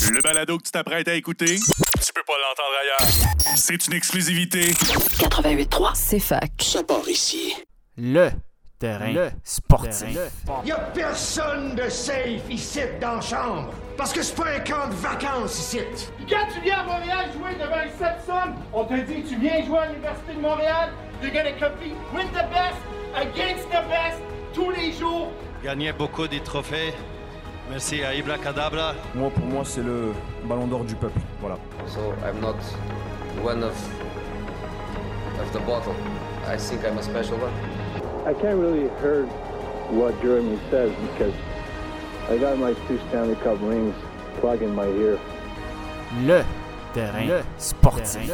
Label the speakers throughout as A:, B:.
A: Le balado que tu t'apprêtes à écouter, tu peux pas l'entendre ailleurs. C'est une exclusivité.
B: 88.3, c'est fac.
C: Ça part ici.
D: Le terrain sportif.
E: Y a personne de safe ici dans la chambre. Parce que c'est pas un camp de vacances ici.
F: Puis quand tu viens à Montréal jouer devant une Sepson, on te dit tu viens jouer à l'Université de Montréal, you're gonna compete with the best, against the best, tous les jours.
G: Gagner beaucoup de trophées. Merci à Ibra Kadabra.
H: Pour moi, c'est le ballon d'or du peuple. Voilà.
I: So I'm not one of the bottle. I think I'm a special one.
J: I can't really hear what Jeremy says because I got my 2 Stanley Cup rings plugged in my ear.
D: Le terrain sportif.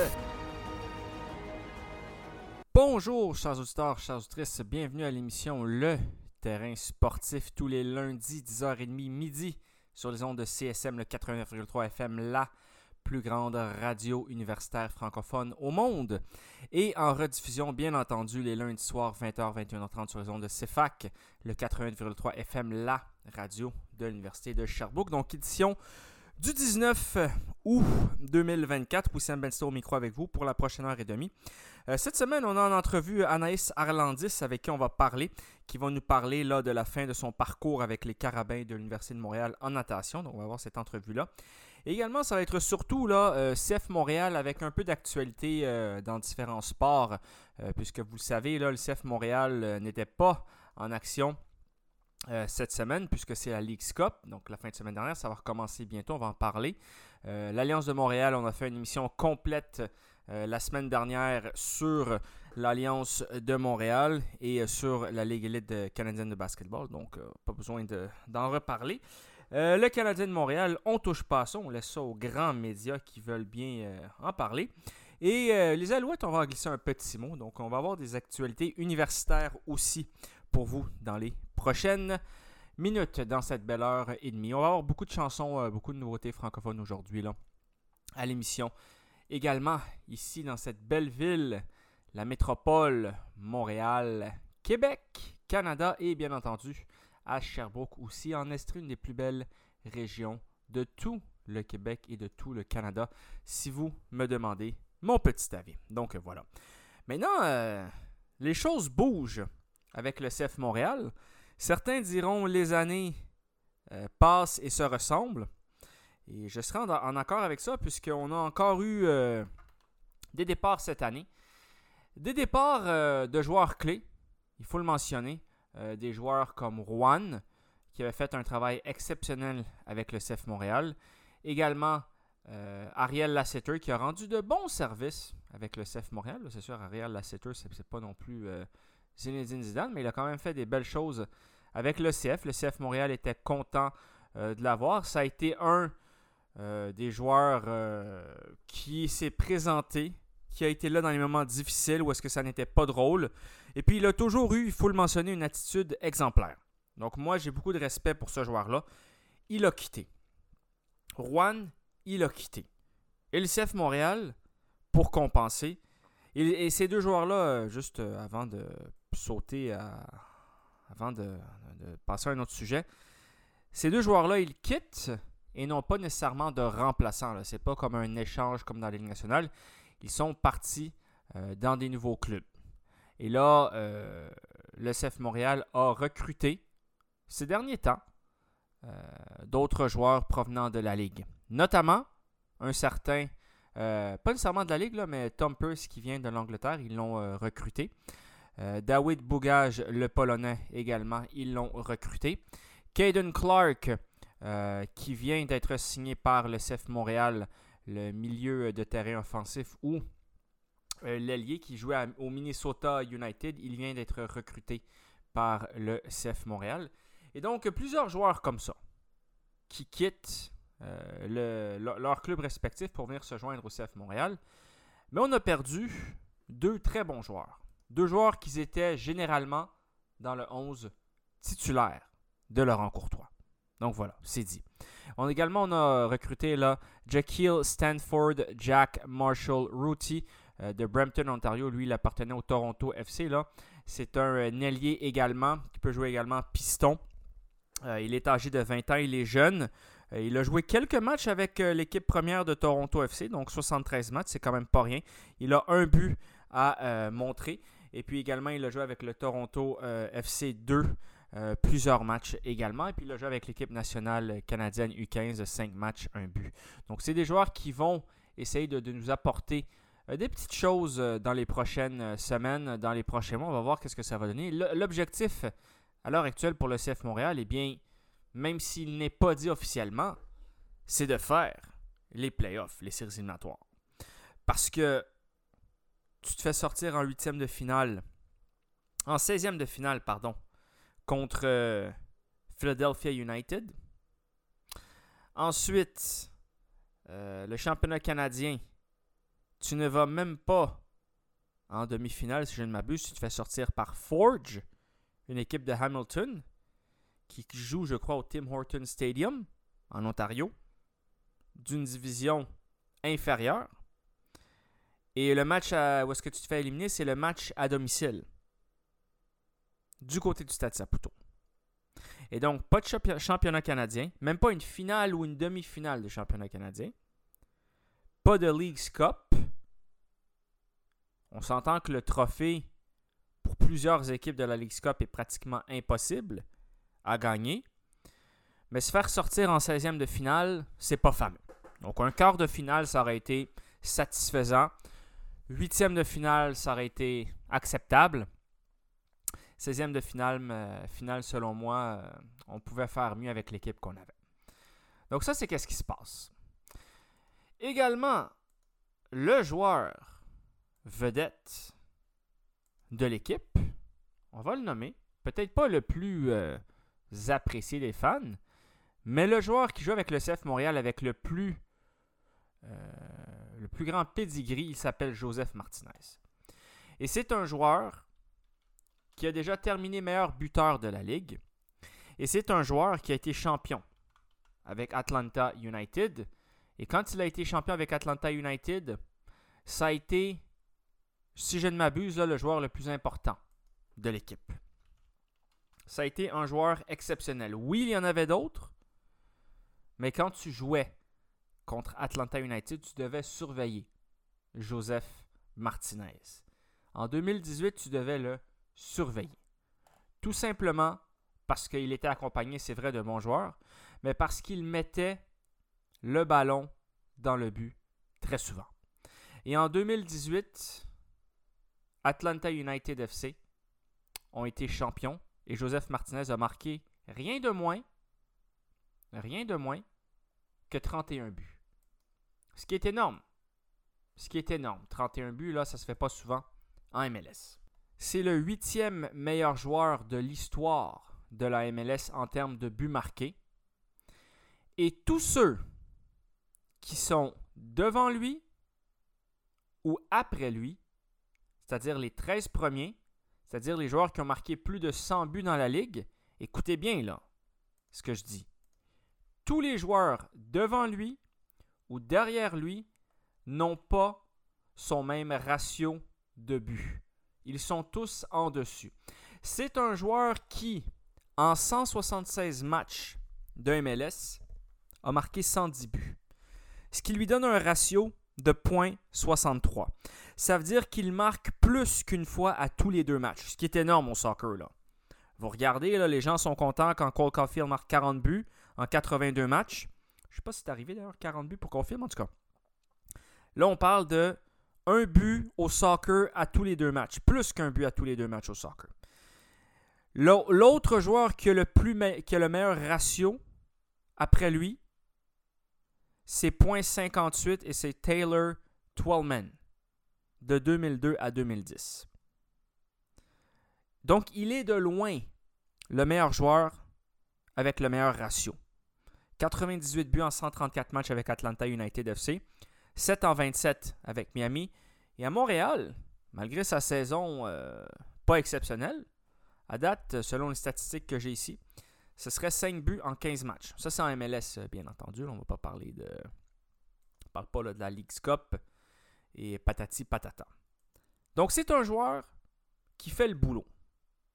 D: Bonjour, chers auditeurs, chers auditrices. Bienvenue à l'émission Le terrain sportif tous les lundis, 10h30 midi, sur les ondes de CSM, le 89,3 FM, la plus grande radio universitaire francophone au monde. Et en rediffusion, bien entendu, les lundis soirs, 20h, 21h30 sur les ondes de CFAC, le 89,3 FM, la radio de l'Université de Sherbrooke. Donc, édition du 19 août 2024. Wissam Bensto au micro avec vous pour la prochaine heure et demie. Cette semaine, on a en entrevue Anaïs Arlandis avec qui on va parler, qui va nous parler là, de la fin de son parcours avec les Carabins de l'Université de Montréal en natation. Donc, on va avoir cette entrevue-là. Et également, ça va être surtout là, CF Montréal avec un peu d'actualité dans différents sports, puisque vous le savez, là, le CF Montréal n'était pas en action cette semaine, puisque c'est la Leagues Cup. Donc, la fin de semaine dernière, ça va recommencer bientôt, on va en parler. L'Alliance de Montréal, on a fait une émission complète la semaine dernière sur l'Alliance de Montréal et sur la Ligue élite canadienne de basketball. Donc, pas besoin d'en reparler. Le Canadien de Montréal, on touche pas à ça, on laisse ça aux grands médias qui veulent bien en parler. Et les Alouettes, on va en glisser un petit mot. Donc, on va avoir des actualités universitaires aussi pour vous dans les prochaines minutes dans cette belle heure et demie. On va avoir beaucoup de chansons, beaucoup de nouveautés francophones aujourd'hui là, à l'émission. Également, ici dans cette belle ville, la métropole Montréal, Québec, Canada et bien entendu à Sherbrooke aussi, en Estrie, une des plus belles régions de tout le Québec et de tout le Canada, si vous me demandez mon petit avis. Donc voilà. Maintenant, les choses bougent avec le CF Montréal. Certains diront les années passent et se ressemblent. Et je serai en accord avec ça, puisqu'on a encore eu des départs cette année. Des départs de joueurs clés, il faut le mentionner. Des joueurs comme Juan, qui avait fait un travail exceptionnel avec le CF Montréal. Également, Ariel Lasseter, qui a rendu de bons services avec le CF Montréal. C'est sûr, Ariel Lasseter, c'est pas non plus Zinedine Zidane, mais il a quand même fait des belles choses avec le CF. Le CF Montréal était content de l'avoir. Ça a été un des joueurs qui s'est présenté, qui a été là dans les moments difficiles où est-ce que ça n'était pas drôle. Et puis, il a toujours eu, il faut le mentionner, une attitude exemplaire. Donc, moi, j'ai beaucoup de respect pour ce joueur-là. Il a quitté. Juan, il a quitté. Et le CF Montréal, pour compenser, et ces deux joueurs-là, juste avant de sauter avant de passer à un autre sujet, ces deux joueurs-là, ils quittent et n'ont pas nécessairement de remplaçants. Là. C'est pas comme un échange comme dans la Ligue nationale. Ils sont partis dans des nouveaux clubs. Et là, le CF Montréal a recruté, ces derniers temps, d'autres joueurs provenant de la Ligue. Notamment, un certain, pas nécessairement de la Ligue, là, mais Tom Pearce qui vient de l'Angleterre, ils l'ont recruté. Dawid Bugaj, le Polonais également, ils l'ont recruté. Caden Clark, qui vient d'être signé par le CF Montréal, le milieu de terrain offensif ou l'ailier qui jouait au Minnesota United, il vient d'être recruté par le CF Montréal. Et donc, plusieurs joueurs comme ça qui quittent leur club respectif pour venir se joindre au CF Montréal. Mais on a perdu deux très bons joueurs. Deux joueurs qui étaient généralement dans le 11 titulaire de Laurent Courtois. Donc voilà, c'est dit. On a recruté là Jaquil Stanford, Jack Marshall Routy de Brampton, Ontario. Lui, il appartenait au Toronto FC. Là. C'est un ailier également, qui peut jouer également piston. Il est âgé de 20 ans, il est jeune. Il a joué quelques matchs avec l'équipe première de Toronto FC, donc 73 matchs, c'est quand même pas rien. Il a un but à montrer. Et puis également, il a joué avec le Toronto FC 2, plusieurs matchs également. Et puis il a joué avec l'équipe nationale canadienne U15, 5 matchs, 1 but. Donc c'est des joueurs qui vont essayer de nous apporter des petites choses dans les prochaines semaines, dans les prochains mois. On va voir qu'est-ce que ça va donner. L'objectif à l'heure actuelle pour le CF Montréal, eh bien, même s'il n'est pas dit officiellement, c'est de faire les playoffs, les séries éliminatoires. Parce que tu te fais sortir en 8e de finale, en 16e de finale, pardon, contre Philadelphia United. Ensuite, le championnat canadien, tu ne vas même pas en demi-finale, si je ne m'abuse, tu te fais sortir par Forge, une équipe de Hamilton, qui joue, je crois, au Tim Hortons Stadium, en Ontario, d'une division inférieure. Et le match où est-ce que tu te fais éliminer, c'est le match à domicile, du côté du Stade Saputo. Et donc, pas de championnat canadien, même pas une finale ou une demi-finale de championnat canadien. Pas de Leagues Cup. On s'entend que le trophée, pour plusieurs équipes de la Leagues Cup, est pratiquement impossible à gagner. Mais se faire sortir en 16e de finale, c'est pas fameux. Donc, un quart de finale, ça aurait été satisfaisant. 8e de finale, ça aurait été acceptable. 16e de finale, selon moi, on pouvait faire mieux avec l'équipe qu'on avait. Donc ça, c'est qu'est-ce qui se passe. Également, le joueur vedette de l'équipe, on va le nommer, peut-être pas le plus apprécié des fans, mais le joueur qui joue avec le CF Montréal avec le plus grand pedigree, il s'appelle Joseph Martinez. Et c'est un joueur qui a déjà terminé meilleur buteur de la Ligue. Et c'est un joueur qui a été champion avec Atlanta United. Et quand il a été champion avec Atlanta United, ça a été, si je ne m'abuse, là, le joueur le plus important de l'équipe. Ça a été un joueur exceptionnel. Oui, il y en avait d'autres, mais quand tu jouais contre Atlanta United, tu devais surveiller Joseph Martinez. En 2018, tu devais le surveiller. Tout simplement parce qu'il était accompagné, c'est vrai, de bons joueurs, mais parce qu'il mettait le ballon dans le but très souvent. Et en 2018, Atlanta United FC ont été champions et Joseph Martinez a marqué rien de moins que 31 buts. Ce qui est énorme. 31 buts, là, ça se fait pas souvent en MLS. C'est le 8e meilleur joueur de l'histoire de la MLS en termes de buts marqués. Et tous ceux qui sont devant lui ou après lui, c'est-à-dire les 13 premiers, c'est-à-dire les joueurs qui ont marqué plus de 100 buts dans la Ligue, écoutez bien là ce que je dis. Tous les joueurs devant lui ou derrière lui n'ont pas son même ratio de buts. Ils sont tous en dessus. C'est un joueur qui, en 176 matchs de MLS, a marqué 110 buts. Ce qui lui donne un ratio de 0.63. Ça veut dire qu'il marque plus qu'une fois à tous les 2 matchs, ce qui est énorme au soccer, là. Vous regardez, là, les gens sont contents quand Cole Caulfield marque 40 buts en 82 matchs. Je ne sais pas si c'est arrivé d'ailleurs, 40 buts pour Caulfield, en tout cas. Là, on parle de 1 but au soccer à tous les 2 matchs. Plus qu'un but à tous les 2 matchs au soccer. L'autre joueur qui a le meilleur ratio après lui, c'est 0.58 et c'est Taylor Twellman de 2002 à 2010. Donc, il est de loin le meilleur joueur avec le meilleur ratio. 98 buts en 134 matchs avec Atlanta United FC, 7 en 27 avec Miami. Et à Montréal, malgré sa saison pas exceptionnelle, à date, selon les statistiques que j'ai ici, ce serait 5 buts en 15 matchs. Ça, c'est en MLS, bien entendu. On ne va pas parler de... On ne parle pas là, de la Leagues Cup et patati patata. Donc, c'est un joueur qui fait le boulot.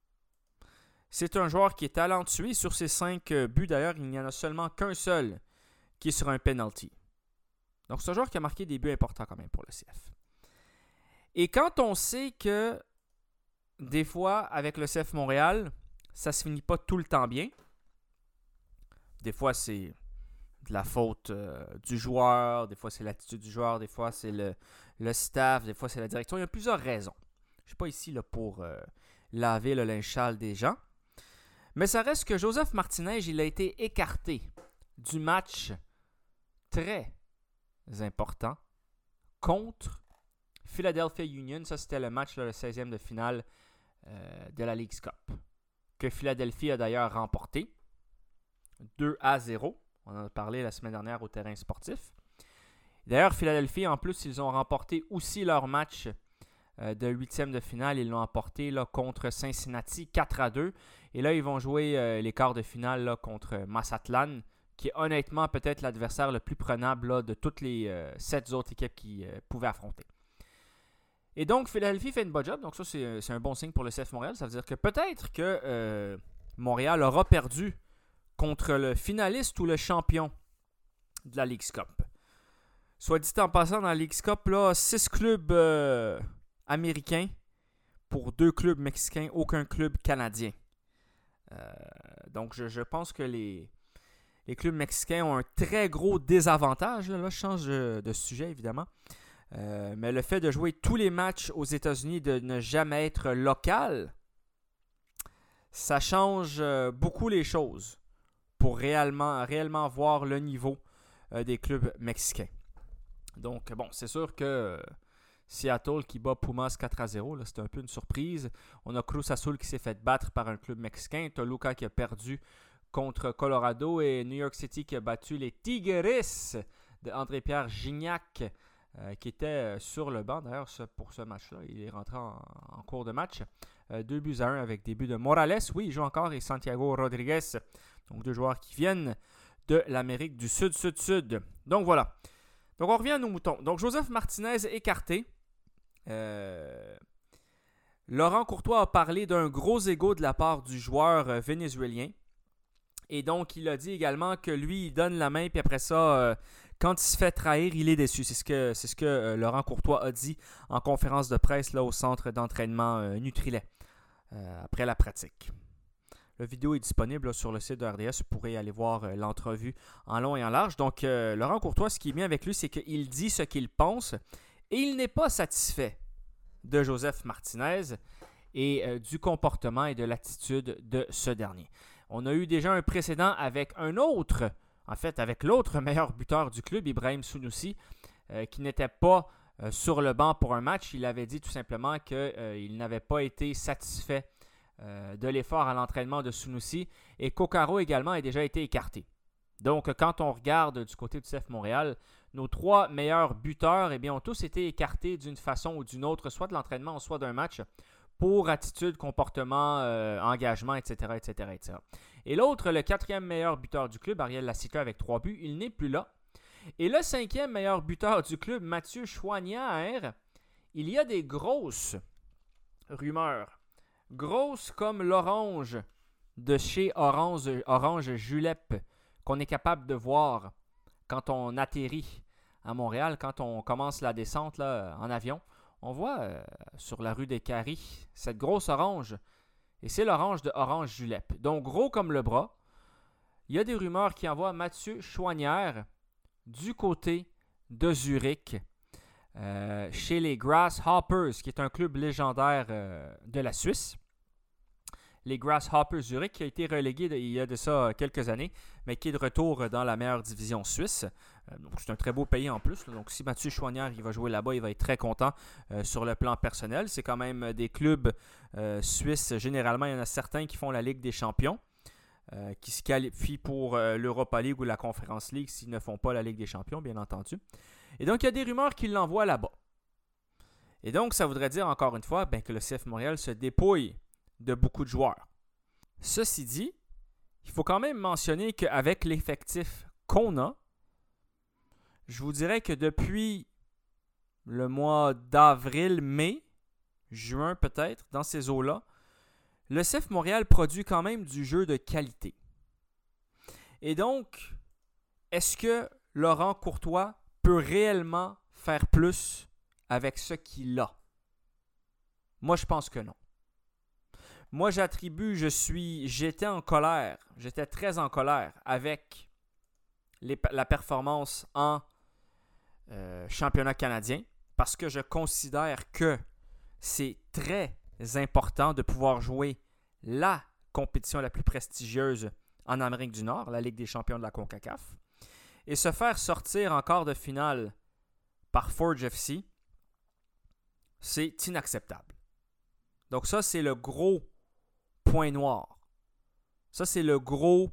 D: C'est un joueur qui est talentueux. Sur ses 5 buts, d'ailleurs, il n'y en a seulement qu'un seul qui est sur un penalty. Donc, c'est un joueur qui a marqué des buts importants quand même pour le CF. Et quand on sait que des fois, avec le CF Montréal, ça se finit pas tout le temps bien. Des fois, c'est de la faute du joueur, des fois, c'est l'attitude du joueur, des fois, c'est le staff, des fois, c'est la direction. Il y a plusieurs raisons. Je ne suis pas ici là, pour laver le linge sale des gens. Mais ça reste que Joseph Martinez, il a été écarté du match très important contre Philadelphia Union. Ça, c'était le match, là, le 16e de finale de la Leagues Cup, que Philadelphie a d'ailleurs remporté 2-0. On en a parlé la semaine dernière au terrain sportif. D'ailleurs, Philadelphie, en plus, ils ont remporté aussi leur match de 8e de finale. Ils l'ont emporté là, contre Cincinnati 4-2. Et là, ils vont jouer les quarts de finale là, contre Mazatlán, qui est honnêtement peut-être l'adversaire le plus prenable là, de toutes les 7 autres équipes qu'ils pouvaient affronter. Et donc, Philadelphie fait une bonne job. Donc ça, c'est un bon signe pour le CF Montréal. Ça veut dire que peut-être que Montréal aura perdu contre le finaliste ou le champion de la Leagues Cup. Soit dit en passant, dans la Leagues Cup, là, 6 clubs américains pour 2 clubs mexicains, aucun club canadien. Donc, je pense que les clubs mexicains ont un très gros désavantage. Là, je change de sujet, évidemment. Mais le fait de jouer tous les matchs aux États-Unis, de ne jamais être local, ça change beaucoup les choses pour réellement voir le niveau des clubs mexicains. Donc, bon, c'est sûr que Seattle qui bat Pumas 4-0, là, c'était un peu une surprise. On a Cruz Azul qui s'est fait battre par un club mexicain. Toluca qui a perdu contre Colorado et New York City qui a battu les Tigres de André-Pierre Gignac qui était sur le banc. D'ailleurs, pour ce match-là, il est rentré en cours de match. 2-1 avec des buts de Morales. Oui, il joue encore, et Santiago Rodriguez. Donc, 2 joueurs qui viennent de l'Amérique du Sud. Donc, voilà. Donc, on revient à nos moutons. Donc, Joseph Martinez écarté. Laurent Courtois a parlé d'un gros ego de la part du joueur vénézuélien. Et donc, il a dit également que lui, il donne la main, puis après ça, quand il se fait trahir, il est déçu. C'est ce que Laurent Courtois a dit en conférence de presse là, au centre d'entraînement Nutrilet après la pratique. La vidéo est disponible là, sur le site de RDS. Vous pourrez aller voir l'entrevue en long et en large. Donc, Laurent Courtois, ce qui est bien avec lui, c'est qu'il dit ce qu'il pense et il n'est pas satisfait de Joseph Martinez et du comportement et de l'attitude de ce dernier. On a eu déjà un précédent avec avec l'autre meilleur buteur du club, Ibrahim Sunusi, qui n'était pas sur le banc pour un match. Il avait dit tout simplement qu'il n'avait pas été satisfait de l'effort à l'entraînement de Sunusi. Et Kokaro également a déjà été écarté. Donc, quand on regarde du côté du CF Montréal, nos 3 meilleurs buteurs ont tous été écartés d'une façon ou d'une autre, soit de l'entraînement, soit d'un match, pour attitude, comportement, engagement, etc., etc., etc. Et l'autre, le 4e meilleur buteur du club, Ariel Lassica avec 3 buts, il n'est plus là. Et le 5e meilleur buteur du club, Mathieu Choignard, il y a des grosses rumeurs. Grosses comme l'orange de chez Orange Julep, qu'on est capable de voir quand on atterrit à Montréal, quand on commence la descente là, en avion. On voit sur la rue des Caries cette grosse orange. Et c'est l'orange de Orange Julep. Donc gros comme le bras. Il y a des rumeurs qui envoient Mathieu Choignard du côté de Zurich chez les Grasshoppers, qui est un club légendaire de la Suisse. Les Grasshoppers Zurich, qui a été relégué il y a de ça quelques années, mais qui est de retour dans la meilleure division suisse. Donc c'est un très beau pays en plus. Donc si Mathieu Choignard il va jouer là-bas, il va être très content sur le plan personnel. C'est quand même des clubs suisses. Généralement, il y en a certains qui font la Ligue des champions, qui se qualifient pour l'Europa League ou la Conference League s'ils ne font pas la Ligue des champions, bien entendu. Et donc, il y a des rumeurs qui l'envoient là-bas. Et donc, ça voudrait dire, encore une fois, que le CF Montréal se dépouille de beaucoup de joueurs. Ceci dit, il faut quand même mentionner qu'avec l'effectif qu'on a, je vous dirais que depuis le mois d'avril, mai, juin peut-être, dans ces eaux-là, le CF Montréal produit quand même du jeu de qualité. Et donc, est-ce que Laurent Courtois peut réellement faire plus avec ce qu'il a? Moi, je pense que non. Moi, j'étais en colère. J'étais très en colère avec la performance en championnat canadien parce que je considère que c'est très important de pouvoir jouer la compétition la plus prestigieuse en Amérique du Nord, la Ligue des champions de la CONCACAF, et se faire sortir en quart de finale par Forge FC, c'est inacceptable. Donc ça, c'est le gros point noir. Ça, c'est le gros,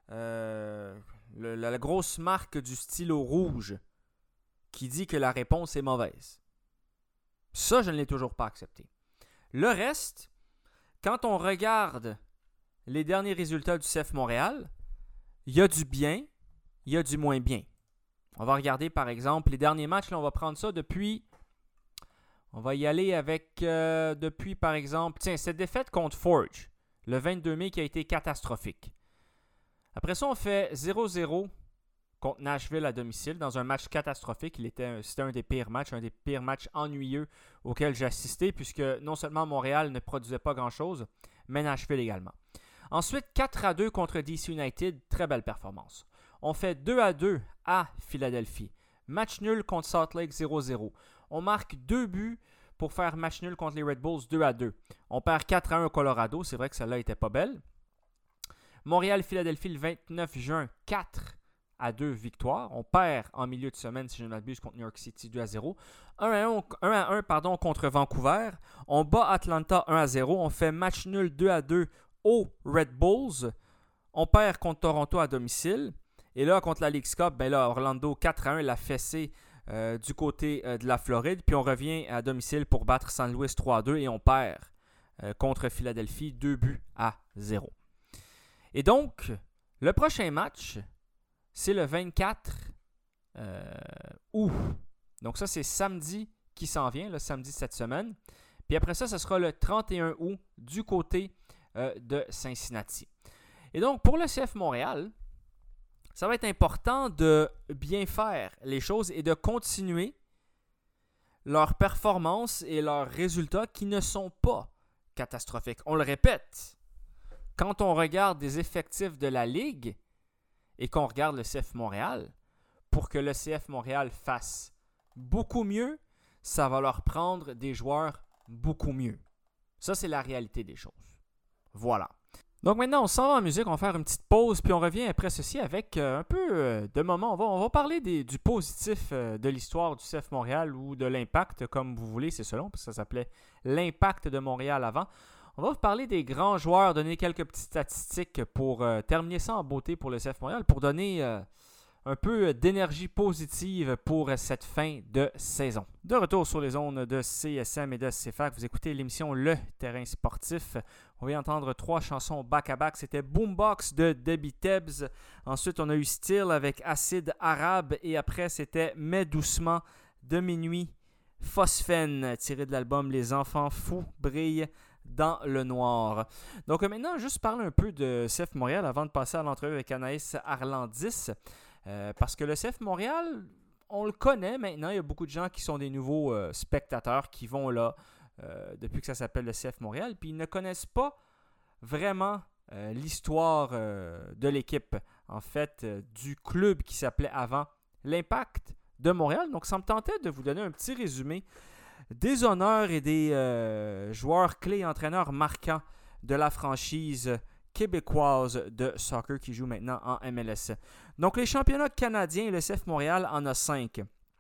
D: la grosse marque du stylo rouge qui dit que la réponse est mauvaise. Ça, je ne l'ai toujours pas accepté. Le reste, quand on regarde les derniers résultats du CF Montréal, il y a du bien, il y a du moins bien. On va regarder par exemple les derniers matchs. Là, on va prendre ça depuis... On va y aller avec depuis par exemple... Tiens, cette défaite contre Forge, le 22 mai qui a été catastrophique. Après ça, on fait 0-0 contre Nashville à domicile dans un match catastrophique. C'était un des pires matchs ennuyeux auxquels j'ai assisté puisque non seulement Montréal ne produisait pas grand-chose, mais Nashville également. Ensuite, 4-2 contre DC United, très belle performance. On fait 2-2 à Philadelphie. Match nul contre Salt Lake 0-0. On marque 2 buts pour faire match nul contre les Red Bulls 2-2. On perd 4-1 au Colorado, c'est vrai que celle-là n'était pas belle. Montréal-Philadelphie le 29 juin, 4-2 victoire. On perd en milieu de semaine, si je ne m'abuse, contre New York City 2-0. 1-1 contre Vancouver. On bat Atlanta 1-0. On fait match nul 2-2 aux Red Bulls. On perd contre Toronto à domicile. Et là, contre la Leagues Cup, Orlando 4-1, la fessée du côté de la Floride. Puis on revient à domicile pour battre San Luis 3-2 et on perd contre Philadelphie 2-0. Et donc, le prochain match, c'est le 24 août. Donc ça, c'est samedi qui s'en vient, le samedi cette semaine. Puis après ça, ce sera le 31 août du côté de Cincinnati. Et donc, pour le CF Montréal, ça va être important de bien faire les choses et de continuer leurs performances et leurs résultats qui ne sont pas catastrophiques. On le répète, quand on regarde des effectifs de la Ligue et qu'on regarde le CF Montréal, pour que le CF Montréal fasse beaucoup mieux, ça va leur prendre des joueurs beaucoup mieux. Ça, c'est la réalité des choses. Voilà. Donc maintenant, on s'en va en musique, on va faire une petite pause, puis on revient après ceci avec un peu de moments. On va parler du positif de l'histoire du CF Montréal ou de l'impact, comme vous voulez, c'est selon, parce que ça s'appelait l'impact de Montréal avant. On va vous parler des grands joueurs, donner quelques petites statistiques pour terminer ça en beauté pour le CF Montréal, pour donner un peu d'énergie positive pour cette fin de saison. De retour sur les ondes de CSM et de CFAC, vous écoutez l'émission Le Terrain Sportif. On vient entendre 3 chansons back-à-back. C'était Boombox de Debbie Tebbs. Ensuite, on a eu Steel avec Acide Arabe. Et après, c'était Mets doucement de Minuit Phosphène, tiré de l'album Les Enfants Fous brillent dans le noir. Donc maintenant, juste parler un peu de CF Montréal avant de passer à l'entrevue avec Anaïs Arlandis. Parce que le CF Montréal, on le connaît maintenant. Il y a beaucoup de gens qui sont des nouveaux spectateurs qui vont là depuis que ça s'appelle le CF Montréal. Puis ils ne connaissent pas vraiment l'histoire de l'équipe, en fait, du club qui s'appelait avant l'Impact de Montréal. Donc ça me tentait de vous donner un petit résumé des honneurs et des joueurs clés, entraîneurs marquants de la franchise québécoise de soccer qui joue maintenant en MLS. Donc les championnats canadiens, le CF Montréal en a 5.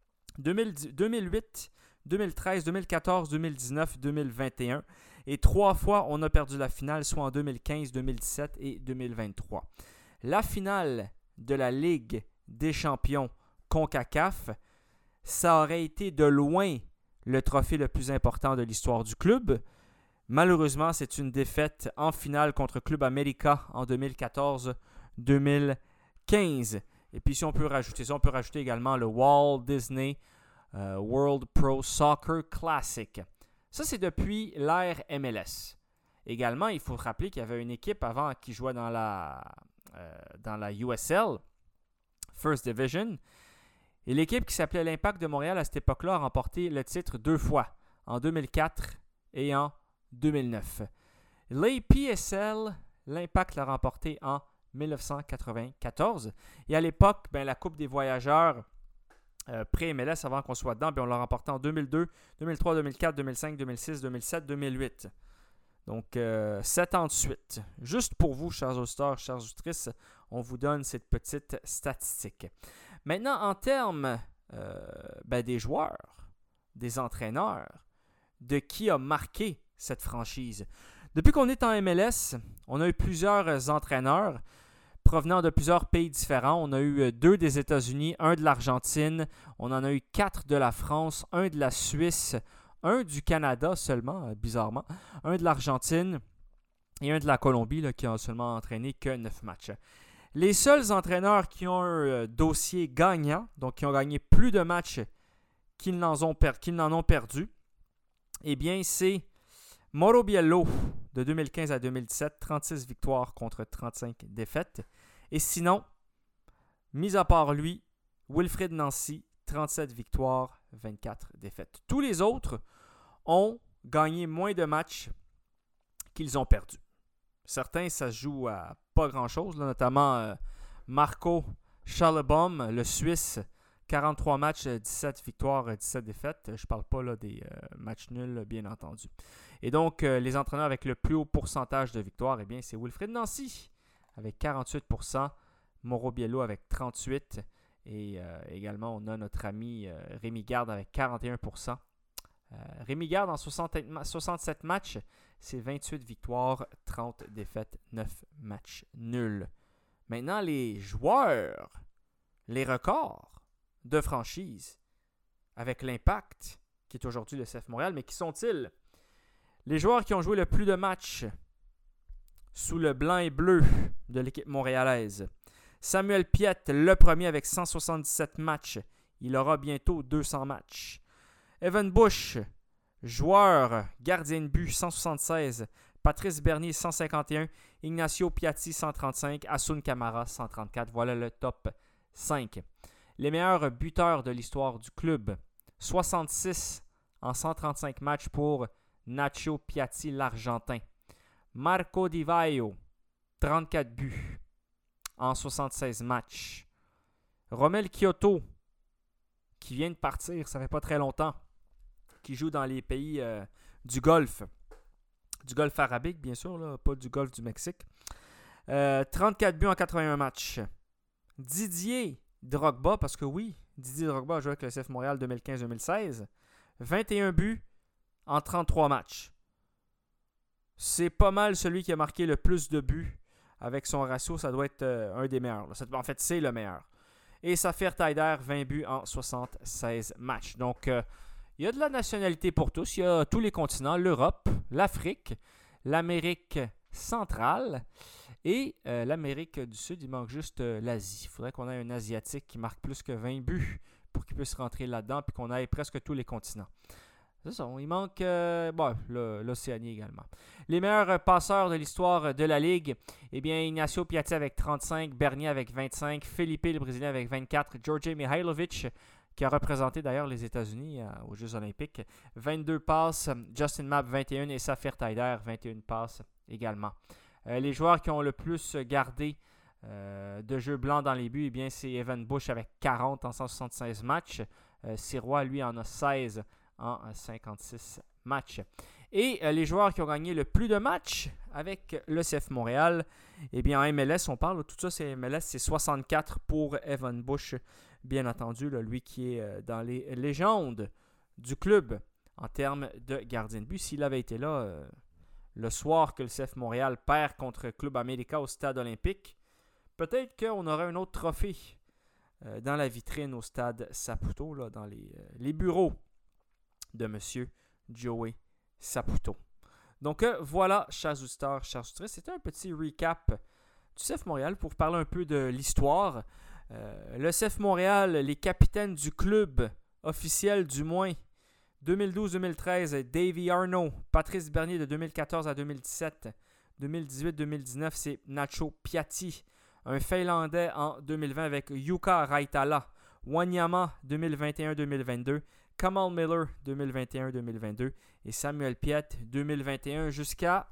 D: 2008, 2013, 2014, 2019, 2021. Et 3 fois, on a perdu la finale, soit en 2015, 2017 et 2023. La finale de la Ligue des champions CONCACAF, ça aurait été de loin le trophée le plus important de l'histoire du club. Malheureusement, c'est une défaite en finale contre Club América en 2014-2015. Et puis si on peut rajouter ça, on peut rajouter également le Walt Disney World Pro Soccer Classic. Ça, c'est depuis l'ère MLS. Également, il faut rappeler qu'il y avait une équipe avant qui jouait dans la USL, First Division. Et l'équipe qui s'appelait l'Impact de Montréal à cette époque-là a remporté le titre 2 fois, en 2004 et en 2009. Les PSL, l'Impact l'a remporté en 1994. Et à l'époque, la Coupe des voyageurs pré-MLS, avant qu'on soit dedans, on l'a remporté en 2002, 2003, 2004, 2005, 2006, 2007, 2008. Donc, 7 ans de suite. Juste pour vous, chers auditeurs, chères auditrices, on vous donne cette petite statistique. Maintenant, en termes des joueurs, des entraîneurs, de qui a marqué cette franchise. Depuis qu'on est en MLS, on a eu plusieurs entraîneurs provenant de plusieurs pays différents. On a eu 2 des États-Unis, 1 de l'Argentine, on en a eu 4 de la France, 1 de la Suisse, 1 du Canada seulement, bizarrement, 1 de l'Argentine et 1 de la Colombie là, qui n'a seulement entraîné que 9 matchs. Les seuls entraîneurs qui ont un dossier gagnant, donc qui ont gagné plus de matchs qu'ils n'en ont perdu, eh bien c'est Mauro Biello de 2015 à 2017, 36 victoires contre 35 défaites. Et sinon, mis à part lui, Wilfried Nancy, 37 victoires, 24 défaites. Tous les autres ont gagné moins de matchs qu'ils ont perdus. Certains, ça se joue à pas grand-chose, là, notamment Marco Schallebaum, le Suisse, 43 matchs, 17 victoires, 17 défaites. Je ne parle pas là, des matchs nuls, bien entendu. Et donc, les entraîneurs avec le plus haut pourcentage de victoires, eh bien, c'est Wilfried Nancy avec 48%, Mauro Biello avec 38%, et également, on a notre ami Rémi Garde avec 41%. Rémi Garde, en 67 matchs, c'est 28 victoires, 30 défaites, 9 matchs nuls. Maintenant, les joueurs, les records de franchise avec l'Impact, qui est aujourd'hui le CF Montréal, mais qui sont-ils? Les joueurs qui ont joué le plus de matchs sous le blanc et bleu de l'équipe montréalaise. Samuel Piette, le premier avec 177 matchs. Il aura bientôt 200 matchs. Evan Bush, joueur, gardien de but, 176. Patrice Bernier, 151. Ignacio Piatti, 135. Hassoun Camara, 134. Voilà le top 5. Les meilleurs buteurs de l'histoire du club. 66 en 135 matchs pour Nacho Piatti, l'Argentin. Marco Di Vaio, 34 buts en 76 matchs. Romel Kyoto, qui vient de partir, ça fait pas très longtemps, qui joue dans les pays du Golfe. Du Golfe arabique, bien sûr, là, pas du Golfe du Mexique. 34 buts en 81 matchs. Didier Drogba, parce que oui, Didier Drogba a joué avec le CF Montréal 2015-2016. 21 buts en 33 matchs. C'est pas mal celui qui a marqué le plus de buts. Avec son ratio, ça doit être un des meilleurs. En fait, c'est le meilleur. Et Saphir Taider, 20 buts en 76 matchs. Donc, il y a de la nationalité pour tous. Il y a tous les continents, l'Europe, l'Afrique, l'Amérique centrale et l'Amérique du Sud. Il manque juste l'Asie. Il faudrait qu'on ait un Asiatique qui marque plus que 20 buts pour qu'il puisse rentrer là-dedans et qu'on ait presque tous les continents. C'est ça, il manque l'Océanie également. Les meilleurs passeurs de l'histoire de la Ligue, eh bien, Ignacio Piatti avec 35, Bernier avec 25, Felipe le Brésilien avec 24, Djordje Mihailovic, qui a représenté d'ailleurs les États-Unis aux Jeux Olympiques, 22 passes, Justin Mapp 21 et Saphir Taider 21 passes également. Les joueurs qui ont le plus gardé de jeux blancs dans les buts, eh bien, c'est Evan Bush avec 40 en 176 matchs. Sirois, lui, en a 16 en 56 matchs. Et les joueurs qui ont gagné le plus de matchs avec le CF Montréal, eh bien en MLS, on parle, tout ça c'est MLS, c'est 64 pour Evan Bush, bien entendu, là, lui qui est dans les légendes du club en termes de gardien de but. S'il avait été là le soir que le CF Montréal perd contre Club América au Stade Olympique, peut-être qu'on aurait un autre trophée dans la vitrine au Stade Saputo, là, dans les bureaux de M. Joey Saputo. Donc voilà, chers auditeurs, chers auditrices, c'était un petit recap du CF Montréal pour parler un peu de l'histoire. Le CF Montréal, les capitaines du club officiel du moins, 2012-2013, Davy Arnaud, Patrice Bernier de 2014 à 2017, 2018-2019, c'est Nacho Piatti, un Finlandais en 2020 avec Jukka Raitala, Wanyama 2021-2022, Kamal Miller 2021-2022 et Samuel Piet 2021 jusqu'à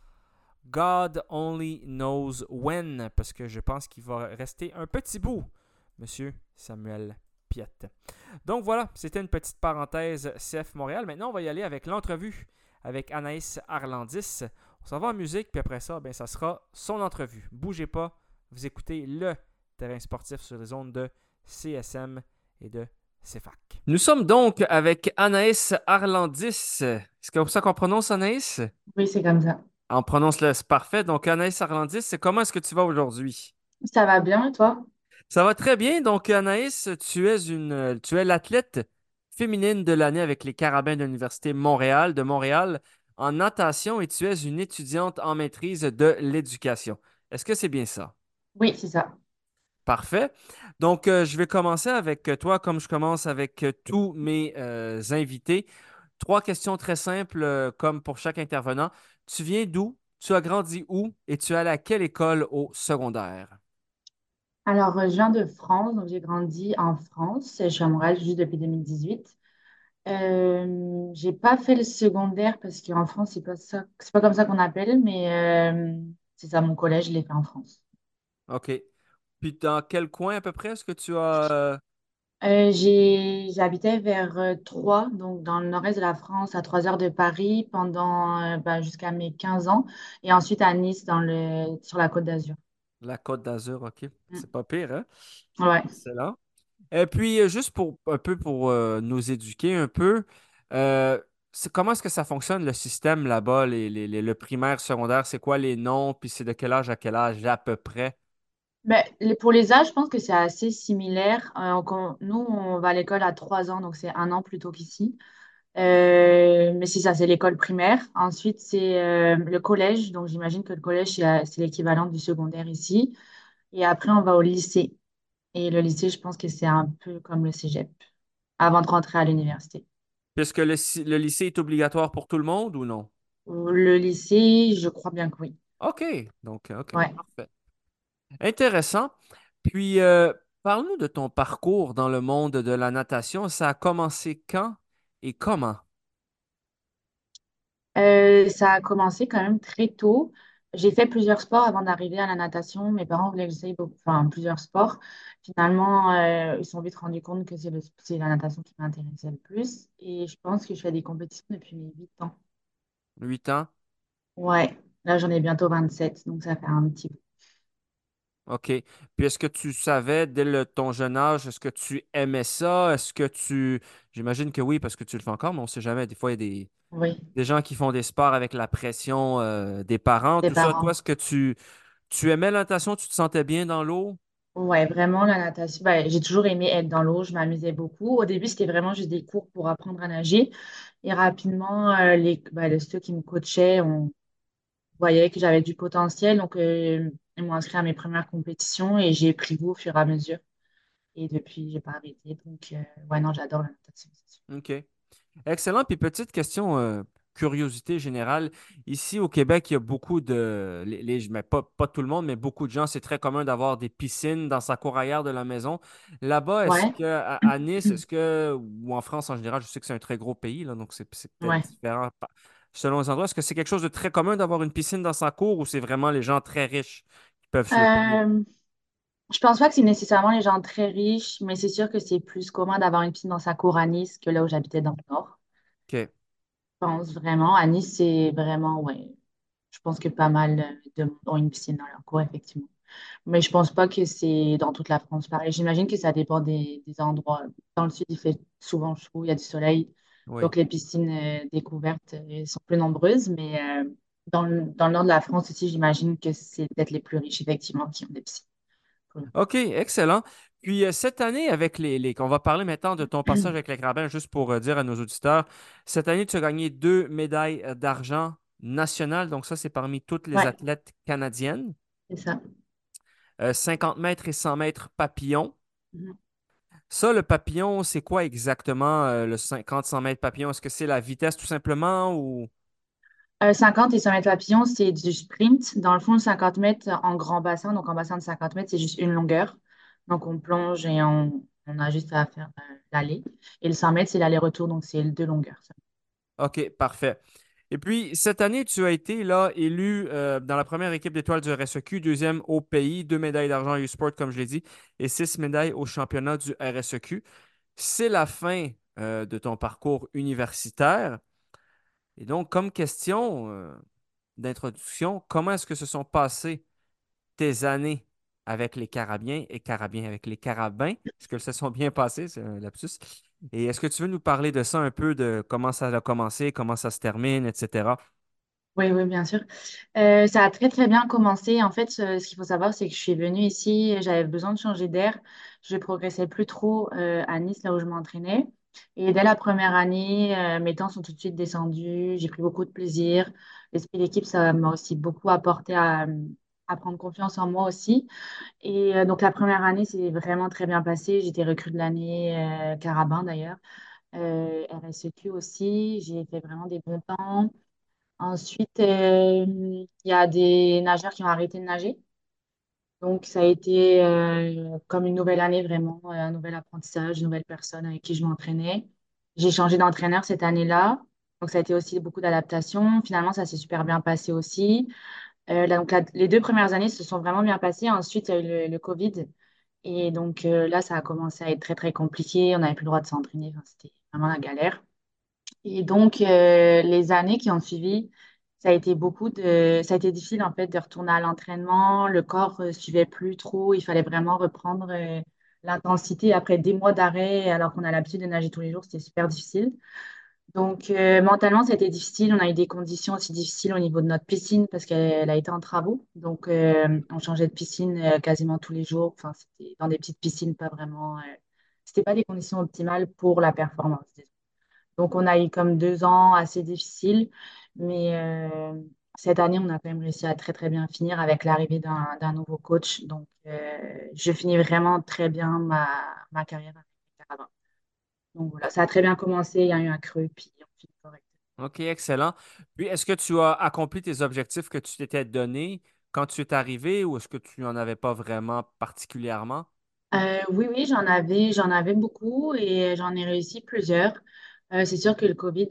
D: God only knows when, parce que je pense qu'il va rester un petit bout, Monsieur Samuel Piet. Donc voilà, c'était une petite parenthèse CF Montréal. Maintenant, on va y aller avec l'entrevue avec Anaïs Arlandis. On s'en va en musique, puis après ça, ben, ça sera son entrevue. Bougez pas, vous écoutez le terrain sportif sur les ondes de CSM et de CFAC. Nous sommes donc avec Anaïs Arlandis. C'est comme ça qu'on prononce Anaïs?
C: Oui, c'est comme ça.
D: On prononce le c'est parfait. Donc Anaïs Arlandis, comment est-ce que tu vas aujourd'hui?
C: Ça va bien, et toi?
D: Ça va très bien. Donc Anaïs, tu es l'athlète féminine de l'année avec les Carabins de l'Université de Montréal en natation et tu es une étudiante en maîtrise de l'éducation. Est-ce que c'est bien ça?
C: Oui, c'est ça.
D: Parfait. Donc, je vais commencer avec toi, comme je commence avec tous mes invités. 3 questions très simples, comme pour chaque intervenant. Tu viens d'où? Tu as grandi où? Et tu es allé à quelle école au secondaire?
C: Alors, je viens de France, donc j'ai grandi en France. Je suis à Montréal juste depuis 2018. J'ai pas fait le secondaire parce qu'en France, c'est pas comme ça qu'on appelle, mais c'est ça, mon collège, je l'ai fait en France.
D: OK. Puis, dans quel coin à peu près est-ce que tu as...
C: J'habitais vers Troyes, donc dans le nord-est de la France, à 3 heures de Paris, pendant jusqu'à mes 15 ans, et ensuite à Nice, sur la Côte d'Azur.
D: La Côte d'Azur, OK.
C: Mm.
D: C'est pas pire, hein?
C: Ouais.
D: Excellent. Et puis, juste pour un peu pour nous éduquer un peu, comment est-ce que ça fonctionne le système là-bas, le primaire, secondaire, c'est quoi les noms, puis c'est de quel âge à quel âge à peu près?
C: Ben, pour les âges, je pense que c'est assez similaire. Nous, on va à l'école à 3 ans, donc c'est un an plus tôt qu'ici. Mais c'est ça, c'est l'école primaire. Ensuite, c'est le collège. Donc, j'imagine que le collège, c'est l'équivalent du secondaire ici. Et après, on va au lycée. Et le lycée, je pense que c'est un peu comme le cégep, avant de rentrer à l'université.
D: Puisque le lycée est obligatoire pour tout le monde ou non?
C: Le lycée, je crois bien que oui.
D: OK. Donc, OK,
C: Ouais.
D: parfait. Intéressant. Puis, parle-nous de ton parcours dans le monde de la natation. Ça a commencé quand et comment?
C: Ça a commencé quand même très tôt. J'ai fait plusieurs sports avant d'arriver à la natation. Mes parents voulaient que j'essaye enfin, plusieurs sports. Finalement, ils se sont vite rendus compte que c'est la natation qui m'intéressait le plus. Et je pense que je fais des compétitions depuis mes 8 ans.
D: 8 ans?
C: Ouais, là j'en ai bientôt 27, donc ça fait un petit bout.
D: OK. Puis est-ce que tu savais dès ton jeune âge, est-ce que tu aimais ça? Est-ce que tu... J'imagine que oui, parce que tu le fais encore, mais on ne sait jamais. Des fois, il y a
C: Oui,
D: des gens qui font des sports avec la pression des parents,
C: des
D: tout ça. Toi,
C: parents.
D: est-ce que tu aimais la natation? Tu te sentais bien dans l'eau?
C: Ouais, vraiment, la natation, j'ai toujours aimé être dans l'eau, je m'amusais beaucoup. Au début, c'était vraiment juste des cours pour apprendre à nager. Et rapidement, ceux qui me coachaient, on voyait que j'avais du potentiel. Donc, ils m'ont inscrit à mes premières compétitions et j'ai pris goût au fur et à mesure. Et depuis, j'ai pas arrêté. Donc, ouais, non, j'adore la natation, c'est sûr.
D: OK. Excellent. Puis petite question, curiosité générale. Ici au Québec, il y a beaucoup de, mais pas tout le monde, mais beaucoup de gens, c'est très commun d'avoir des piscines dans sa cour arrière de la maison. Là-bas, est-ce
C: Ouais,
D: que à Nice, ou en France en général, je sais que c'est un très gros pays, là, donc c'est peut-être
C: ouais.
D: différent selon les endroits. Est-ce que c'est quelque chose de très commun d'avoir une piscine dans sa cour ou c'est vraiment les gens très riches qui peuvent se le payer?
C: Euh, je pense pas que c'est nécessairement les gens très riches, mais c'est sûr que c'est plus commun d'avoir une piscine dans sa cour à Nice que là où j'habitais dans le Nord.
D: OK.
C: Je pense vraiment. À Nice, c'est vraiment, ouais. Je pense que pas mal de monde ont une piscine dans leur cour, effectivement. Mais je pense pas que c'est dans toute la France pareil. J'imagine que ça dépend des endroits. Dans le sud, il fait souvent chaud, il y a du soleil.
D: Oui.
C: Donc les piscines découvertes sont plus nombreuses. Mais dans le nord de la France aussi, j'imagine que c'est peut-être les plus riches, effectivement, qui ont des piscines.
D: OK, excellent. Puis cette année, avec on va parler maintenant de ton passage avec les Carabins, juste pour dire à nos auditeurs, cette année, tu as gagné 2 médailles d'argent nationales. Donc ça, c'est parmi toutes les
C: Ouais,
D: athlètes canadiennes.
C: c'est ça.
D: 50 mètres et 100 mètres papillon.
C: Mhm.
D: Ça, le papillon, c'est quoi exactement le 50-100 mètres papillon? Est-ce que c'est la vitesse tout simplement ou...
C: 50 et 100 mètres papillon, c'est du sprint. Dans le fond, 50 mètres en grand bassin, donc en bassin de 50 mètres, c'est juste une longueur. Donc on plonge et On a juste à faire l'aller. Et le 100 mètres, c'est l'aller-retour, donc c'est deux longueurs.
D: OK, parfait. Et puis, cette année, tu as été là élu dans la première équipe d'étoiles du RSEQ, deuxième au pays, 2 médailles d'argent à U-Sport, comme je l'ai dit, et 6 médailles au championnat du RSEQ. C'est la fin de ton parcours universitaire. Et donc, comme question d'introduction, comment est-ce que se sont passées tes années avec les Carabiens et Carabiens avec les Carabins? Est-ce que ça sont bien passées? C'est un lapsus. Et est-ce que tu veux nous parler de ça un peu, de comment ça a commencé, comment ça se termine, etc.?
C: Oui, oui, bien sûr. Ça a très, très bien commencé. En fait, ce qu'il faut savoir, c'est que je suis venue ici, j'avais besoin de changer d'air. Je progressais plus trop à Nice, là où je m'entraînais. Et dès la première année, mes temps sont tout de suite descendus. J'ai pris beaucoup de plaisir. L'esprit d'équipe, ça m'a aussi beaucoup apporté à prendre confiance en moi aussi. Et donc, la première année, c'est vraiment très bien passé. J'étais recrue de l'année, Carabin d'ailleurs, RSEQ aussi. J'ai fait vraiment des bons temps. Ensuite, il y a des nageurs qui ont arrêté de nager. Donc, ça a été comme une nouvelle année, vraiment, un nouvel apprentissage, une nouvelle personne avec qui je m'entraînais. J'ai changé d'entraîneur cette année-là. Donc, ça a été aussi beaucoup d'adaptation. Finalement, ça s'est super bien passé aussi. Les 2 premières années se sont vraiment bien passées. Ensuite, il y a eu le Covid. Et donc, là, ça a commencé à être très, très compliqué. On n'avait plus le droit de s'entraîner. Enfin, c'était vraiment la galère. Et donc, les années qui ont suivi, ça a été difficile en fait de retourner à l'entraînement. Le corps suivait plus trop. Il fallait vraiment reprendre l'intensité après des mois d'arrêt, alors qu'on a l'habitude de nager tous les jours. C'était super difficile. Donc, mentalement, ça a été difficile. On a eu des conditions aussi difficiles au niveau de notre piscine parce qu'elle a été en travaux. Donc, on changeait de piscine quasiment tous les jours. Enfin, c'était dans des petites piscines, pas vraiment. C'était pas des conditions optimales pour la performance. Donc, on a eu comme 2 ans assez difficiles, mais cette année, on a quand même réussi à très, très bien finir avec l'arrivée d'un nouveau coach. Donc, je finis vraiment très bien ma carrière avec les Carabins. Donc, voilà, ça a très bien commencé. Il y a eu un creux, puis on finit correct.
D: OK, excellent. Puis, est-ce que tu as accompli tes objectifs que tu t'étais donnés quand tu es arrivé ou est-ce que tu n'en avais pas vraiment particulièrement?
C: Oui, oui, j'en avais beaucoup et j'en ai réussi plusieurs. C'est sûr que le Covid,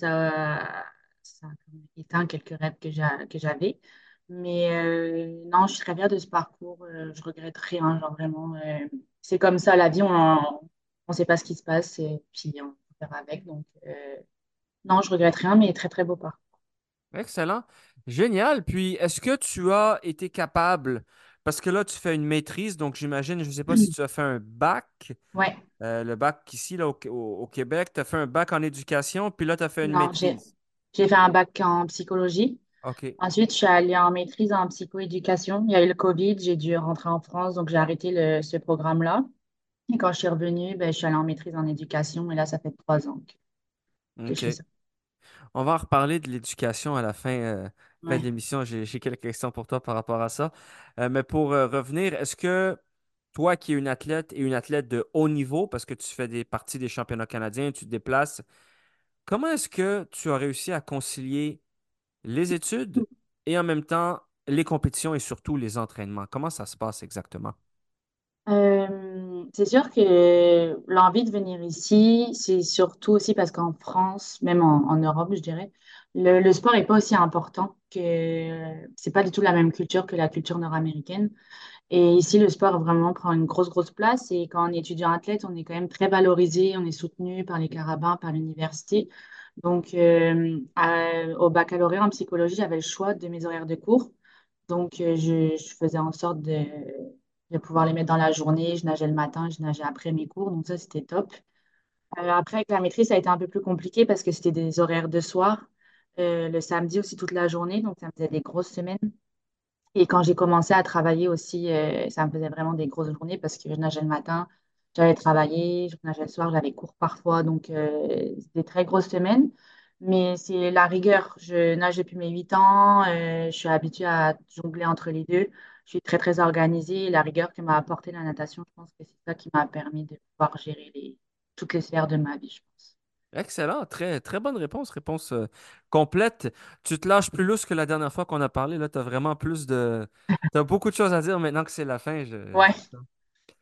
C: ça a éteint quelques rêves que j'avais. Mais non, je suis très fière de ce parcours. Je regrette rien, genre vraiment. C'est comme ça, la vie, on ne sait pas ce qui se passe et puis on peut faire avec. Donc, non, je regrette rien, mais très, très beau parcours.
D: Excellent. Génial. Puis, est-ce que tu as été capable, parce que là, tu fais une maîtrise, donc j'imagine, je ne sais pas si tu as fait un bac,
C: Ouais,
D: le bac ici, là, au Québec, tu as fait un bac en éducation, puis là, tu as fait une
C: non,
D: maîtrise.
C: j'ai fait un bac en psychologie.
D: OK.
C: Ensuite, je suis allée en maîtrise en psychoéducation. Il y a eu le Covid, j'ai dû rentrer en France, donc j'ai arrêté ce programme-là. Et quand je suis revenue, ben, je suis allée en maîtrise en éducation, et là, ça fait 3 ans que je fais
D: OK.
C: ça.
D: On va en reparler de l'éducation à la fin de
C: Ouais.
D: l'émission. J'ai quelques questions pour toi par rapport à ça. Mais pour revenir, est-ce que toi qui es une athlète et une athlète de haut niveau, parce que tu fais des parties des championnats canadiens, tu te déplaces, comment est-ce que tu as réussi à concilier les études et en même temps les compétitions et surtout les entraînements? Comment ça se passe exactement?
C: C'est sûr que l'envie de venir ici, c'est surtout aussi parce qu'en France, même en Europe, je dirais, le sport n'est pas aussi important c'est pas du tout la même culture que la culture nord-américaine. Et ici, le sport vraiment prend une grosse, grosse place. Et quand on est étudiant athlète, on est quand même très valorisé, on est soutenu par les carabins, par l'université. Donc, au baccalauréat en psychologie, j'avais le choix de mes horaires de cours. Donc, je faisais en sorte de pouvoir les mettre dans la journée. Je nageais le matin, je nageais après mes cours. Donc, ça, c'était top. Après, avec la maîtrise, ça a été un peu plus compliqué parce que c'était des horaires de soir. Le samedi aussi toute la journée. Donc, ça me faisait des grosses semaines. Et quand j'ai commencé à travailler aussi, ça me faisait vraiment des grosses journées parce que je nageais le matin, j'allais travailler, je nageais le soir, j'avais cours parfois. Donc, c'est des très grosses semaines. Mais c'est la rigueur. Je nage depuis mes 8 ans. Je suis habituée à jongler entre les deux. Je suis très, très organisée. Et la rigueur que m'a apporté la natation, je pense que c'est ça qui m'a permis de pouvoir gérer toutes les sphères de ma vie, je pense.
D: Excellent, très, très bonne réponse, réponse complète. Tu te lâches plus lousse que la dernière fois qu'on a parlé. Là, tu as vraiment plus de. Tu as beaucoup de choses à dire maintenant que c'est la fin.
C: Ouais.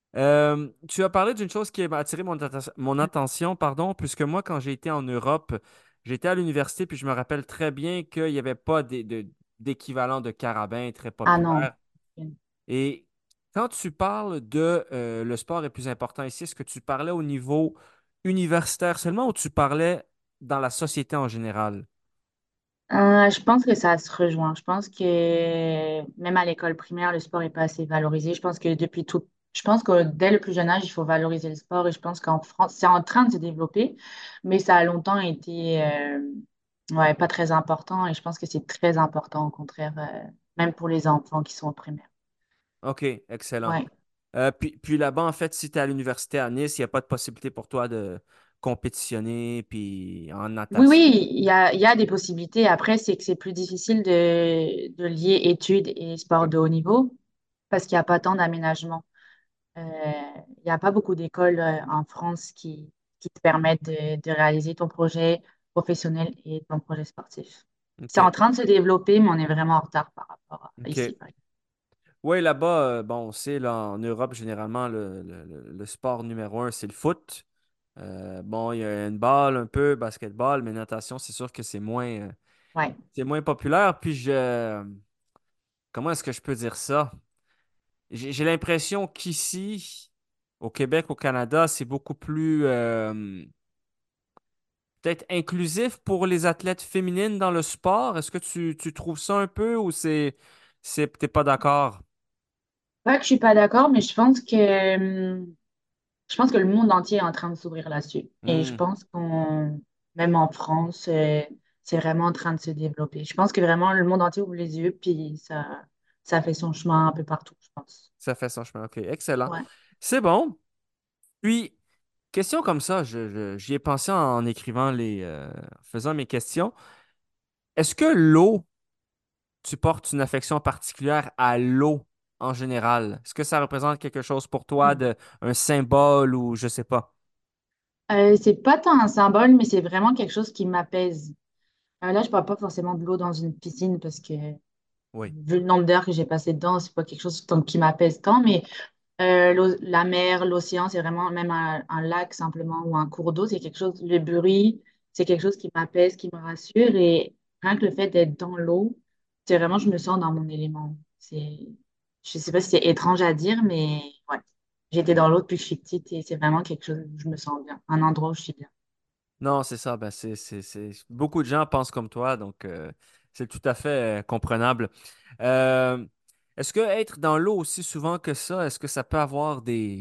D: Tu as parlé d'une chose qui a attiré mon attention, pardon, puisque moi, quand j'ai été en Europe, j'étais à l'université, puis je me rappelle très bien qu'il n'y avait pas d'équivalent de carabin très
C: Ah non.
D: populaire. Et quand tu parles de le sport est plus important ici, est-ce que tu parlais au niveau universitaire seulement ou tu parlais dans la société en général?
C: Je pense que ça se rejoint. Je pense que même à l'école primaire, le sport n'est pas assez valorisé. Je pense que dès le plus jeune âge, il faut valoriser le sport et je pense qu'en France, c'est en train de se développer, mais ça a longtemps été ouais, pas très important et je pense que c'est très important au contraire, même pour les enfants qui sont au primaire.
D: OK, excellent.
C: Ouais.
D: Puis là-bas, en fait, si tu es à l'université à Nice, il n'y a pas de possibilité pour toi de compétitionner puis en
C: Oui,
D: natation.
C: oui, il y a des possibilités. Après, c'est que c'est plus difficile de lier études et sport de haut niveau parce qu'il n'y a pas tant d'aménagement. Euh, Il n'y a pas beaucoup d'écoles en France qui te permettent de réaliser ton projet professionnel et ton projet sportif. C'est en
D: OK.
C: train de se développer, mais on est vraiment en retard par rapport à ici,
D: OK.
C: par exemple.
D: Oui, là-bas, bon, on sait, là, en Europe, généralement, le sport numéro un, c'est le foot. Bon, il y a une balle un peu, basketball, mais natation, c'est sûr que
C: Ouais.
D: c'est moins populaire. Comment est-ce que je peux dire ça? J'ai l'impression qu'ici, au Québec, au Canada, c'est beaucoup plus peut-être inclusif pour les athlètes féminines dans le sport. Est-ce que tu trouves ça un peu ou t'es pas d'accord?
C: Pas que je suis pas d'accord, mais je pense que le monde entier est en train de s'ouvrir là-dessus. Et je
D: Hmm,
C: pense même en France, c'est vraiment en train de se développer. Je pense que vraiment le monde entier ouvre les yeux, puis ça fait son chemin un peu partout, je pense.
D: ça fait son chemin. OK, excellent.
C: Ouais.
D: C'est bon. Puis, question comme ça, j'y ai pensé en écrivant en faisant mes questions. Est-ce que l'eau, tu portes une affection particulière à l'eau en général? Est-ce que ça représente quelque chose pour toi un symbole ou je sais pas?
C: C'est pas tant un symbole, mais c'est vraiment quelque chose qui m'apaise. Là, je parle pas forcément de l'eau dans une piscine parce que
D: Oui.
C: vu le nombre d'heures que j'ai passé dedans, c'est pas quelque chose qui m'apaise tant, mais la mer, l'océan, c'est vraiment même un lac simplement ou un cours d'eau, c'est quelque chose, le bruit, c'est quelque chose qui m'apaise, qui me rassure et rien que le fait d'être dans l'eau, c'est vraiment, je me sens dans mon élément. Je sais pas si c'est étrange à dire, mais ouais, j'étais dans l'eau depuis que je suis petite et c'est vraiment quelque chose où je me sens bien, un endroit où je suis bien.
D: Non, c'est ça. Ben, Beaucoup de gens pensent comme toi, donc c'est tout à fait comprenable. Euh, Est-ce que être dans l'eau aussi souvent que ça, est-ce que ça peut avoir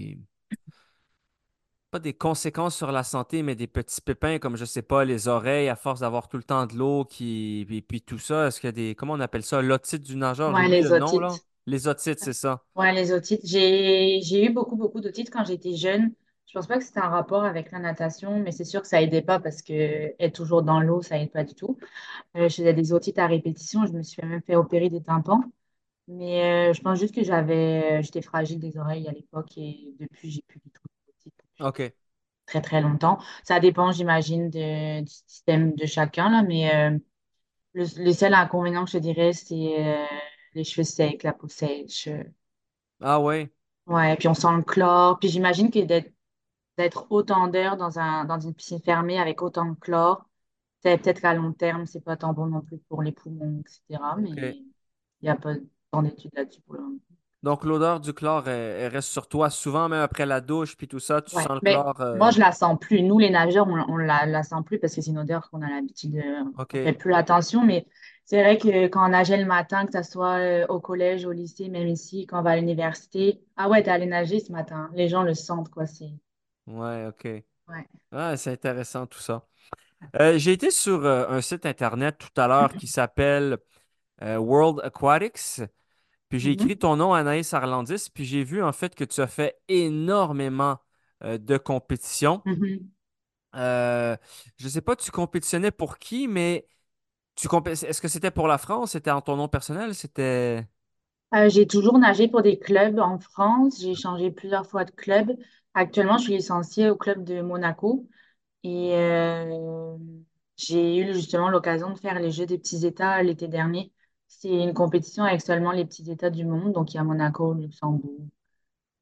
D: pas des conséquences sur la santé, mais des petits pépins comme, je sais pas, les oreilles à force d'avoir tout le temps de l'eau puis tout ça? Est-ce qu'il y a comment on appelle ça? L'otite du nageur,
C: Ouais,
D: j'oublie
C: les
D: le nom, là.
C: otites.
D: Les otites, c'est ça.
C: Ouais, les otites. J'ai eu beaucoup d'otites quand j'étais jeune. Je pense pas que c'était un rapport avec la natation, mais c'est sûr que ça aidait pas parce que être toujours dans l'eau, ça aide pas du tout. Je faisais des otites à répétition. Je me suis même fait opérer des tympans. Mais je pense juste que j'étais fragile des oreilles à l'époque et depuis, j'ai plus du tout d'otites depuis
D: OK.
C: très longtemps. Ça dépend, j'imagine, du système de chacun, là, mais le seul inconvénient que je te dirais, c'est les cheveux secs, la peau sèche.
D: Ah ouais.
C: Ouais, puis on sent le chlore. Puis j'imagine que d'être autant d'heures dans une piscine fermée avec autant de chlore, c'est peut-être qu'à long terme, c'est pas tant bon non plus pour les poumons, etc. Mais
D: OK.
C: il n'y a pas tant d'études là-dessus pour le moment.
D: Donc, l'odeur du chlore, elle reste sur toi souvent, même après la douche, puis tout ça, tu
C: Ouais,
D: sens le
C: mais
D: chlore.
C: moi, je la sens plus. Nous, les nageurs, on la sent plus parce que c'est une odeur qu'on a l'habitude on fait
D: OK.
C: plus attention. Mais c'est vrai que quand on nageait le matin, que ce soit au collège, au lycée, même ici, quand on va à l'université, ah ouais, t'es allé nager ce matin. Les gens le sentent, quoi.
D: Ouais, OK.
C: Ouais.
D: Ah, c'est intéressant tout ça. J'ai été sur un site internet tout à l'heure qui s'appelle World Aquatics. Puis j'ai écrit
C: Mhm.
D: ton nom, Anaïs Arlandis, puis j'ai vu en fait que tu as fait énormément de compétitions.
C: Mhm.
D: Euh, je ne sais pas, tu compétitionnais pour qui, mais est-ce que c'était pour la France? C'était en ton nom personnel? C'était.
C: J'ai toujours nagé pour des clubs en France. J'ai changé plusieurs fois de club. Actuellement, je suis licenciée au club de Monaco et j'ai eu justement l'occasion de faire les Jeux des petits États l'été dernier. C'est une compétition avec seulement les petits États du monde. Donc, il y a Monaco, Luxembourg,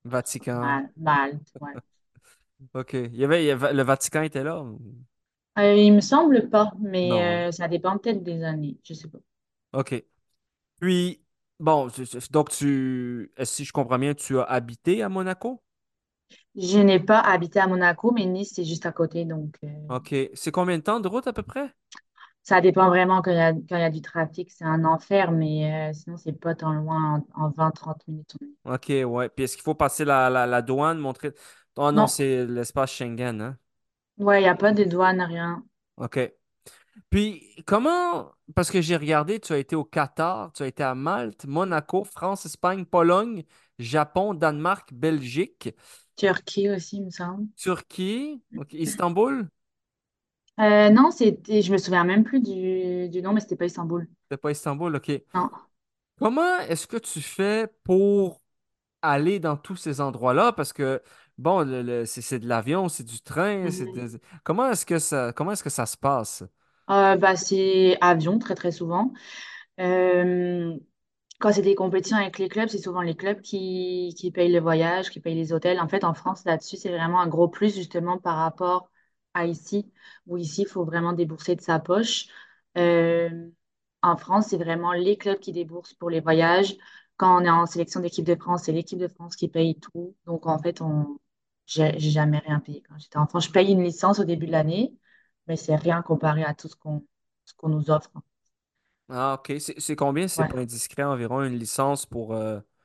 D: Vatican.
C: Malte, ouais.
D: OK. Le Vatican était là?
C: Il me semble pas,
D: Non, hein.
C: mais ça dépend peut-être des années, je sais pas.
D: OK. Puis, bon, donc si je comprends bien, tu as habité à Monaco?
C: Je n'ai pas habité à Monaco, mais Nice, c'est juste à côté, donc
D: OK. C'est combien de temps de route à peu près?
C: ça dépend vraiment quand il y a du trafic, c'est un enfer, mais sinon, c'est pas tant loin, en 20-30 minutes.
D: OK, ouais. Puis est-ce qu'il faut passer la douane, montrer. Oh non,
C: Non,
D: c'est l'espace Schengen, hein?
C: ouais, il n'y a pas de douane, rien.
D: OK. Puis comment, parce que j'ai regardé, tu as été au Qatar, tu as été à Malte, Monaco, France, Espagne, Pologne, Japon, Danemark, Belgique,
C: Turquie aussi, il me semble.
D: Turquie, OK, Istanbul?
C: Non, je me souviens même plus du nom, mais c'était pas Istanbul.
D: C'est pas Istanbul, OK.
C: Non.
D: Comment est-ce que tu fais pour aller dans tous ces endroits-là? Parce que, bon, c'est de l'avion, c'est du train,
C: Mhm.
D: comment est-ce que ça se passe?
C: Bah, c'est avion, très très souvent. Euh, Quand c'est des compétitions avec les clubs, c'est souvent les clubs qui payent le voyage, qui payent les hôtels. En fait, en France, là-dessus, c'est vraiment un gros plus justement par rapport à ici, où ici, il faut vraiment débourser de sa poche. Euh, En France, c'est vraiment les clubs qui déboursent pour les voyages. Quand on est en sélection d'équipe de France, c'est l'équipe de France qui paye tout. Donc, en fait, j'ai jamais rien payé quand j'étais enfant. Je paye une licence au début de l'année, mais c'est rien comparé à tout ce qu'on nous offre.
D: Ah, OK. C'est combien, si c'est
C: Ouais.
D: pas indiscret, environ une licence pour...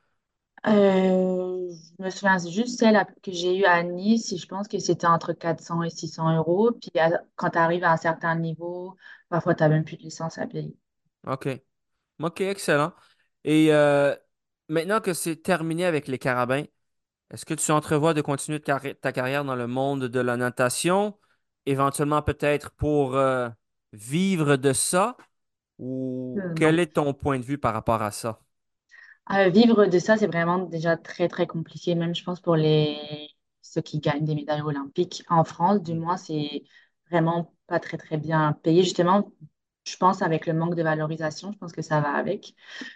C: Je me souviens juste que j'ai eue à Nice, et je pense que c'était entre 400 et 600 euros. Puis quand tu arrives à un certain niveau, parfois tu n'as même plus de licence à payer.
D: OK. OK, excellent. Et maintenant que c'est terminé avec les carabins, est-ce que tu entrevois de continuer ta carrière dans le monde de la natation, éventuellement peut-être pour vivre de ça, ou quel
C: Non.
D: est ton point de vue par rapport à ça?
C: Vivre de ça, c'est vraiment déjà très, très compliqué, même je pense pour ceux qui gagnent des médailles olympiques. En France, du moins, c'est vraiment pas très, très bien payé. Justement, je pense avec le manque de valorisation, je pense que ça va avec.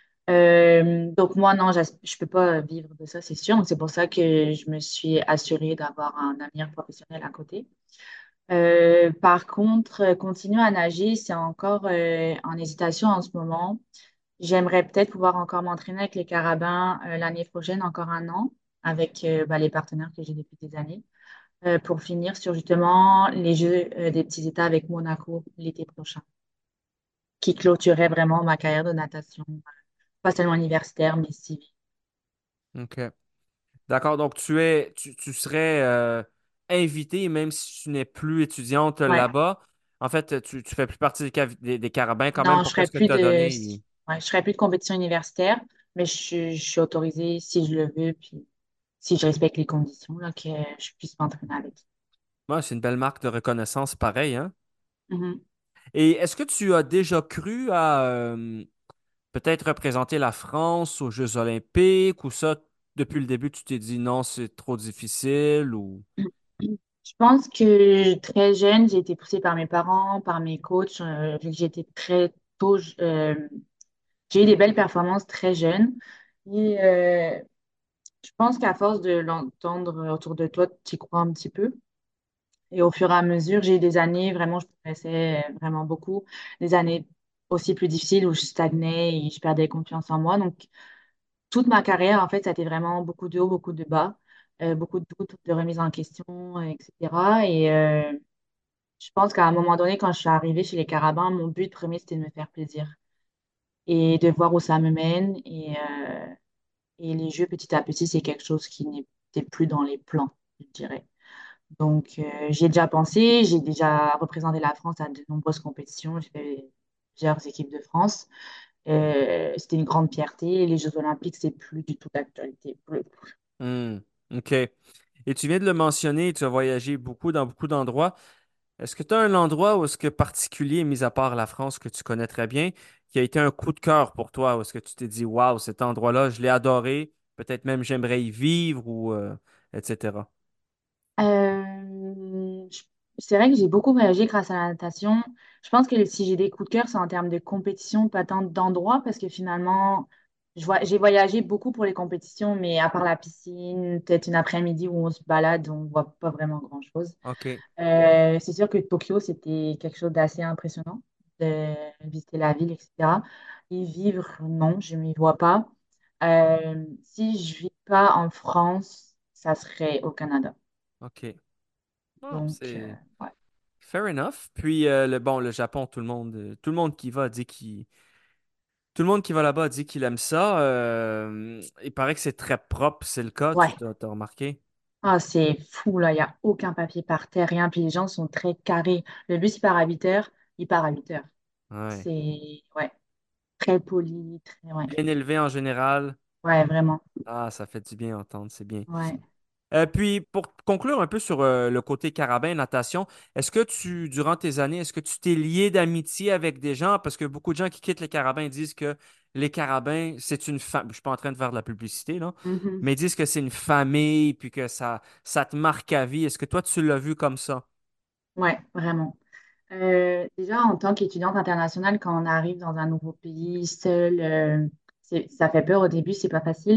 C: Donc moi, non, je peux pas vivre de ça, c'est sûr. Donc c'est pour ça que je me suis assurée d'avoir un avenir professionnel à côté. Par contre, continuer à nager, c'est encore en hésitation en ce moment. J'aimerais peut-être pouvoir encore m'entraîner avec les carabins l'année prochaine, encore un an, avec bah, les partenaires que j'ai depuis des années, pour finir sur justement les Jeux des petits États avec Monaco l'été prochain, qui clôturerait vraiment ma carrière de natation, pas seulement universitaire, mais civile.
D: OK. D'accord, donc tu serais invité, même si tu n'es plus étudiante
C: Ouais.
D: là-bas. En fait, tu fais plus partie des carabins quand même
C: Non,
D: pour qu'est-ce que tu as donné.
C: ouais, je ferai plus de compétition universitaire, mais je suis autorisée si je le veux, puis si je respecte les conditions, là, que je puisse m'entraîner avec.
D: Ouais, c'est une belle marque de reconnaissance, pareil, hein?
C: Mhm.
D: Et est-ce que tu as déjà cru à peut-être représenter la France aux Jeux Olympiques ou ça, depuis le début, tu t'es dit non, c'est trop difficile ou...
C: Je pense que très jeune, j'ai été poussée par mes parents, par mes coachs, vu que j'étais très tôt, j'ai eu des belles performances très jeune. Et je pense qu'à force de l'entendre autour de toi, tu y crois un petit peu. Et au fur et à mesure, j'ai eu des années, vraiment, je progressais vraiment beaucoup. Des années aussi plus difficiles où je stagnais et je perdais confiance en moi. Donc, toute ma carrière, en fait, ça a été vraiment beaucoup de hauts, beaucoup de bas, beaucoup de doutes, de remises en question, etc. Et je pense qu'à un moment donné, quand je suis arrivée chez les Carabins, mon but premier, c'était de me faire plaisir et de voir où ça me mène. Et les jeux, petit à petit, c'est quelque chose qui n'était plus dans les plans, je dirais. Donc, j'y ai déjà pensé, j'ai déjà représenté la France à de nombreuses compétitions, j'ai fait plusieurs équipes de France. C'était une grande fierté. Les Jeux Olympiques, c'est plus du tout d'actualité.
D: Hmm, OK. Et tu viens de le mentionner, tu as voyagé beaucoup dans beaucoup d'endroits. Est-ce que tu as un endroit où est-ce que particulier, mis à part la France que tu connais très bien, qui a été un coup de cœur pour toi, où est-ce que tu t'es dit, waouh, cet endroit-là, je l'ai adoré, peut-être même j'aimerais y vivre ou etc.
C: Euh, je- c'est vrai que j'ai beaucoup voyagé grâce à la natation. Je pense que si j'ai des coups de cœur, c'est en termes de compétition, pas tant d'endroits, parce que finalement, J'ai voyagé beaucoup pour les compétitions, mais à part la piscine, peut-être une après-midi où on se balade, on voit pas vraiment grand-chose.
D: OK.
C: C'est sûr que Tokyo, c'était quelque chose d'assez impressionnant de visiter la ville, etc. Y vivre, non, je m'y vois pas. Si je vis pas en France, ça serait au Canada.
D: OK. Ah,
C: Donc,
D: c'est
C: ouais.
D: fair enough. Puis le Japon, tout le monde qui va dit tout le monde qui va là-bas dit qu'il aime ça. Il paraît que c'est très propre, c'est le cas,
C: Ouais.
D: t'as remarqué?
C: Ah, c'est fou, là. Il n'y a aucun papier par terre, rien. Puis les gens sont très carrés. Le bus, il part à 8 heures. Il part à 8 heures.
D: Ouais.
C: C'est, ouais, très poli, très, ouais.
D: Bien élevé en général.
C: Ouais, vraiment.
D: Ah, ça fait du bien à entendre, c'est bien.
C: Ouais.
D: Puis, pour conclure un peu sur le côté carabin, natation, durant tes années, est-ce que tu t'es lié d'amitié avec des gens? Parce que beaucoup de gens qui quittent les carabins disent que les carabins, c'est une famille. Je suis pas en train de faire de la publicité, là,
C: Mhm.
D: mais ils disent que c'est une famille, puis que ça te marque à vie. Est-ce que toi, tu l'as vu comme ça?
C: Ouais, vraiment. Déjà, en tant qu'étudiante internationale, quand on arrive dans un nouveau pays seul, ça fait peur au début, c'est pas facile.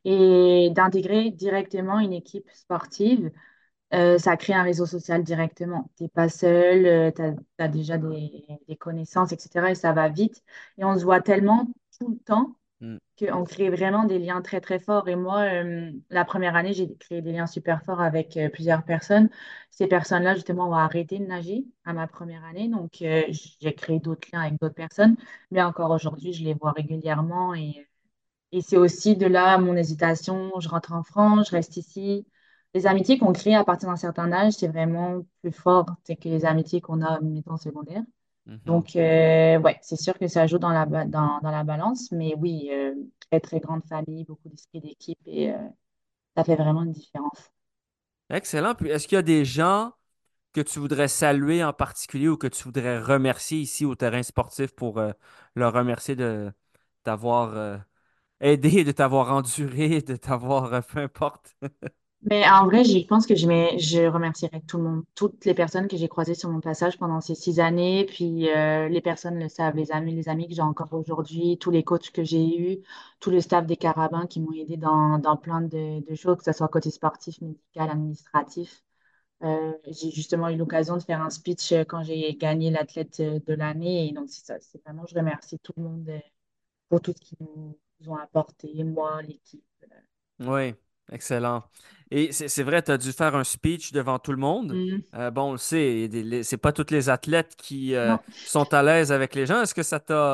C: Et d'intégrer directement une équipe sportive, ça crée un réseau social directement. Tu n'es pas seul, tu as, déjà des connaissances, etc. Et ça va vite. Et on se voit tellement tout le temps
D: Hmm.
C: qu'on crée vraiment des liens très, très forts. Et moi, la première année, j'ai créé des liens super forts avec plusieurs personnes. Ces personnes-là, justement, ont arrêté de nager à ma première année. Donc, j'ai créé d'autres liens avec d'autres personnes. Mais encore aujourd'hui, je les vois régulièrement. Et c'est aussi de là mon hésitation. Je rentre en France, je reste ici. Les amitiés qu'on crée à partir d'un certain âge, c'est vraiment plus fort que les amitiés qu'on a, mettons, en secondaire.
D: Mhm.
C: Donc, ouais, c'est sûr que ça joue dans la balance, mais oui, très, très grande famille, beaucoup d'esprit d'équipe et ça fait vraiment une différence.
D: Excellent. Puis, est-ce qu'il y a des gens que tu voudrais saluer en particulier ou que tu voudrais remercier ici au terrain sportif pour leur remercier de t'avoir aidé, de t'avoir enduré, de t'avoir, peu importe.
C: Mais en vrai, je pense que je remercierai tout le monde, toutes les personnes que j'ai croisées sur mon passage pendant ces 6 années, puis les personnes le savent, les amis que j'ai encore aujourd'hui, tous les coachs que j'ai eus, tout le staff des Carabins qui m'ont aidé dans plein de choses, que ce soit côté sportif, médical, administratif. J'ai justement eu l'occasion de faire un speech quand j'ai gagné l'athlète de l'année. Et donc, c'est ça. C'est vraiment, je remercie tout le monde pour tout ce qu'ils nous ont apporté, moi, l'équipe.
D: Oui, excellent. Et c'est vrai, tu as dû faire un speech devant tout le monde.
C: Mhm.
D: Bon, on le sait, c'est pas tous les athlètes qui
C: Non.
D: sont à l'aise avec les gens. Est-ce que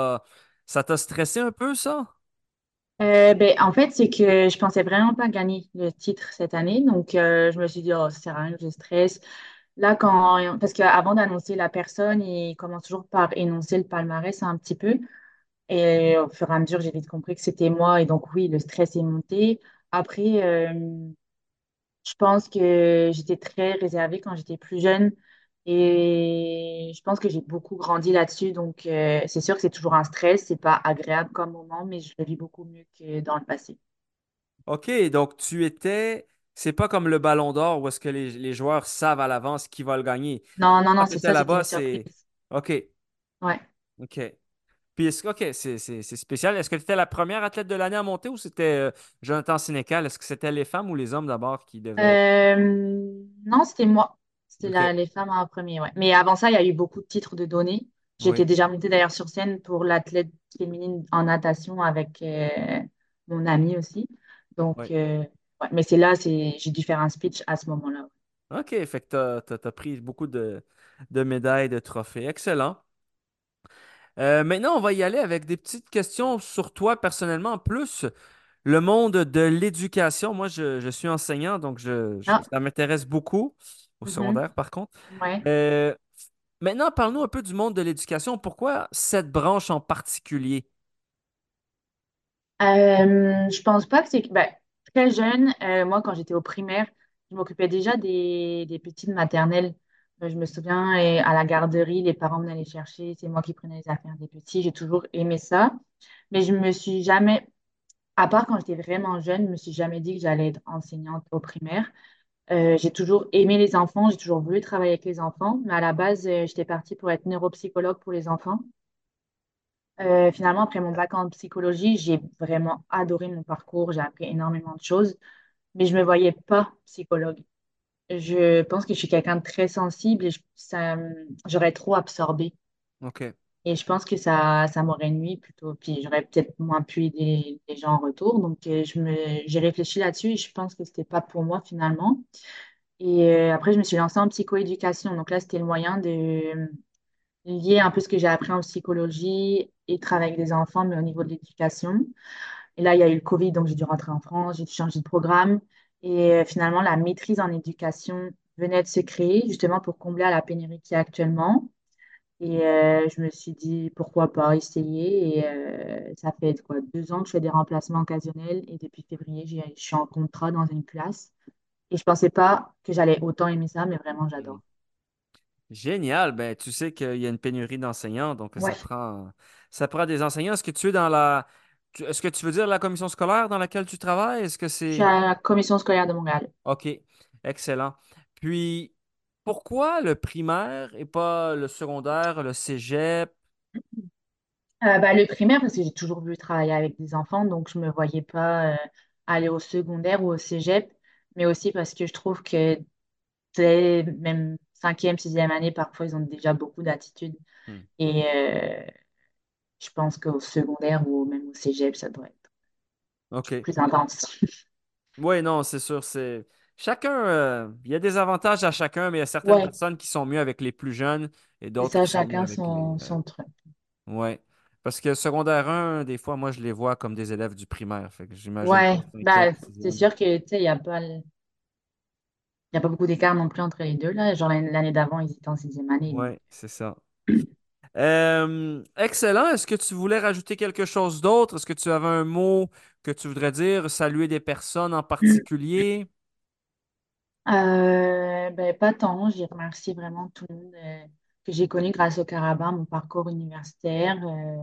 D: ça t'a stressé un peu, ça?
C: Ben, en fait, c'est que je pensais vraiment pas gagner le titre cette année. Donc, je me suis dit, oh, ça sert à rien que je stresse. Là, parce qu'avant d'annoncer la personne, il commence toujours par énoncer le palmarès un petit peu. Et au fur et à mesure, j'ai vite compris que c'était moi. Et donc, oui, le stress est monté. Après, je pense que j'étais très réservée quand j'étais plus jeune. Et je pense que j'ai beaucoup grandi là-dessus. Donc, c'est sûr que c'est toujours un stress. C'est pas agréable comme moment, mais je le vis beaucoup mieux que dans le passé.
D: OK, donc c'est pas comme le Ballon d'Or où est-ce que les joueurs savent à l'avance qui va le gagner.
C: Non, non,
D: Quand
C: non,
D: tu
C: c'est
D: étais
C: ça, c'était
D: là-bas,
C: une
D: c'est...
C: surprise.
D: OK,
C: Ouais.
D: OK. Puis, OK, c'est spécial. Est-ce que tu étais la première athlète de l'année à monter ou c'était Jonathan Sénécal? Est-ce que c'était les femmes ou les hommes d'abord qui devaient...
C: Non, c'était moi. C'était
D: OK,
C: les femmes en premier, ouais. Mais avant ça, il y a eu beaucoup de titres de données. J'étais
D: oui,
C: déjà montée d'ailleurs sur scène pour l'athlète féminine en natation avec mon amie aussi. Donc,
D: oui.
C: ouais. Mais c'est là, j'ai dû faire un speech à ce moment-là.
D: OK, fait que t'as pris beaucoup de médailles, de trophées. Excellent. Maintenant, on va y aller avec des petites questions sur toi personnellement. Plus le monde de l'éducation. Moi, je suis enseignant, donc
C: Ah,
D: ça m'intéresse beaucoup, au
C: mhm,
D: secondaire par contre.
C: ouais.
D: Euh, Maintenant, parle-nous un peu du monde de l'éducation. Pourquoi cette branche en particulier?
C: Je pense pas que c'est... Ben, très jeune, moi, quand j'étais au primaire, je m'occupais déjà des petites maternelles. Je me souviens, à la garderie, les parents venaient les chercher. C'est moi qui prenais les affaires des petits. J'ai toujours aimé ça. Mais je me suis jamais, à part quand j'étais vraiment jeune, je me suis jamais dit que j'allais être enseignante au primaire. J'ai toujours aimé les enfants. J'ai toujours voulu travailler avec les enfants. Mais à la base, j'étais partie pour être neuropsychologue pour les enfants. Finalement, après mon bac en psychologie, j'ai vraiment adoré mon parcours. J'ai appris énormément de choses, mais je me voyais pas psychologue. Je pense que je suis quelqu'un de très sensible et j'aurais trop absorbé.
D: OK.
C: Et je pense que ça m'aurait nui plutôt. Puis j'aurais peut-être moins pu aider les gens en retour. Donc, j'ai réfléchi là-dessus et je pense que c'était pas pour moi finalement. Et après, je me suis lancée en psychoéducation. Donc là, c'était le moyen de lier un peu ce que j'ai appris en psychologie et travailler avec des enfants, mais au niveau de l'éducation. Et là, il y a eu le Covid, donc j'ai dû rentrer en France, j'ai dû changer de programme. Et finalement, la maîtrise en éducation venait de se créer justement pour combler à la pénurie qu'il y a actuellement. Et je me suis dit, pourquoi pas essayer. Et ça fait quoi, 2 ans que je fais des remplacements occasionnels. Et depuis février, je suis en contrat dans une classe. Et je pensais pas que j'allais autant aimer ça, mais vraiment,
D: Mhm.
C: j'adore.
D: Génial. Ben, tu sais qu'il y a une pénurie d'enseignants, donc
C: Ouais,
D: ça prend des enseignants. Est-ce que tu es est-ce que tu veux dire la commission scolaire dans laquelle tu travailles? Est-ce que
C: je suis
D: c'est...
C: à la commission scolaire de Montréal.
D: OK, excellent. Puis, pourquoi le primaire et pas le secondaire, le cégep?
C: Le primaire, parce que j'ai toujours voulu travailler avec des enfants, donc je ne me voyais pas aller au secondaire ou au cégep, mais aussi parce que je trouve que même cinquième, sixième année, parfois, ils ont déjà beaucoup d'attitudes.
D: Hmm.
C: Et je pense qu'au secondaire ou même au cégep, ça doit être
D: OK.
C: plus intense.
D: Oui, non, c'est sûr. Chacun, il y a des avantages à chacun, mais il y a certaines
C: Ouais,
D: personnes qui sont mieux avec les plus jeunes et
C: c'est
D: d'autres
C: ça,
D: qui sont mieux
C: chacun
D: avec les.
C: son truc.
D: Ouais. Parce que secondaire 1, des fois, moi, je les vois comme des élèves du primaire. Fait que j'imagine
C: Ouais,
D: pas cinquième,
C: c'est
D: sixième.
C: sûr que, tu sais, il y a pas beaucoup d'écart non plus entre les deux, là. Genre, l'année d'avant, ils étaient en sixième année. Donc.
D: Ouais, c'est ça. Excellent. Est-ce que tu voulais rajouter quelque chose d'autre? Est-ce que tu avais un mot que tu voudrais dire? Saluer des personnes en particulier?
C: Pas tant. J'ai remercié vraiment tout le monde que j'ai connu grâce au Carabin, mon parcours universitaire.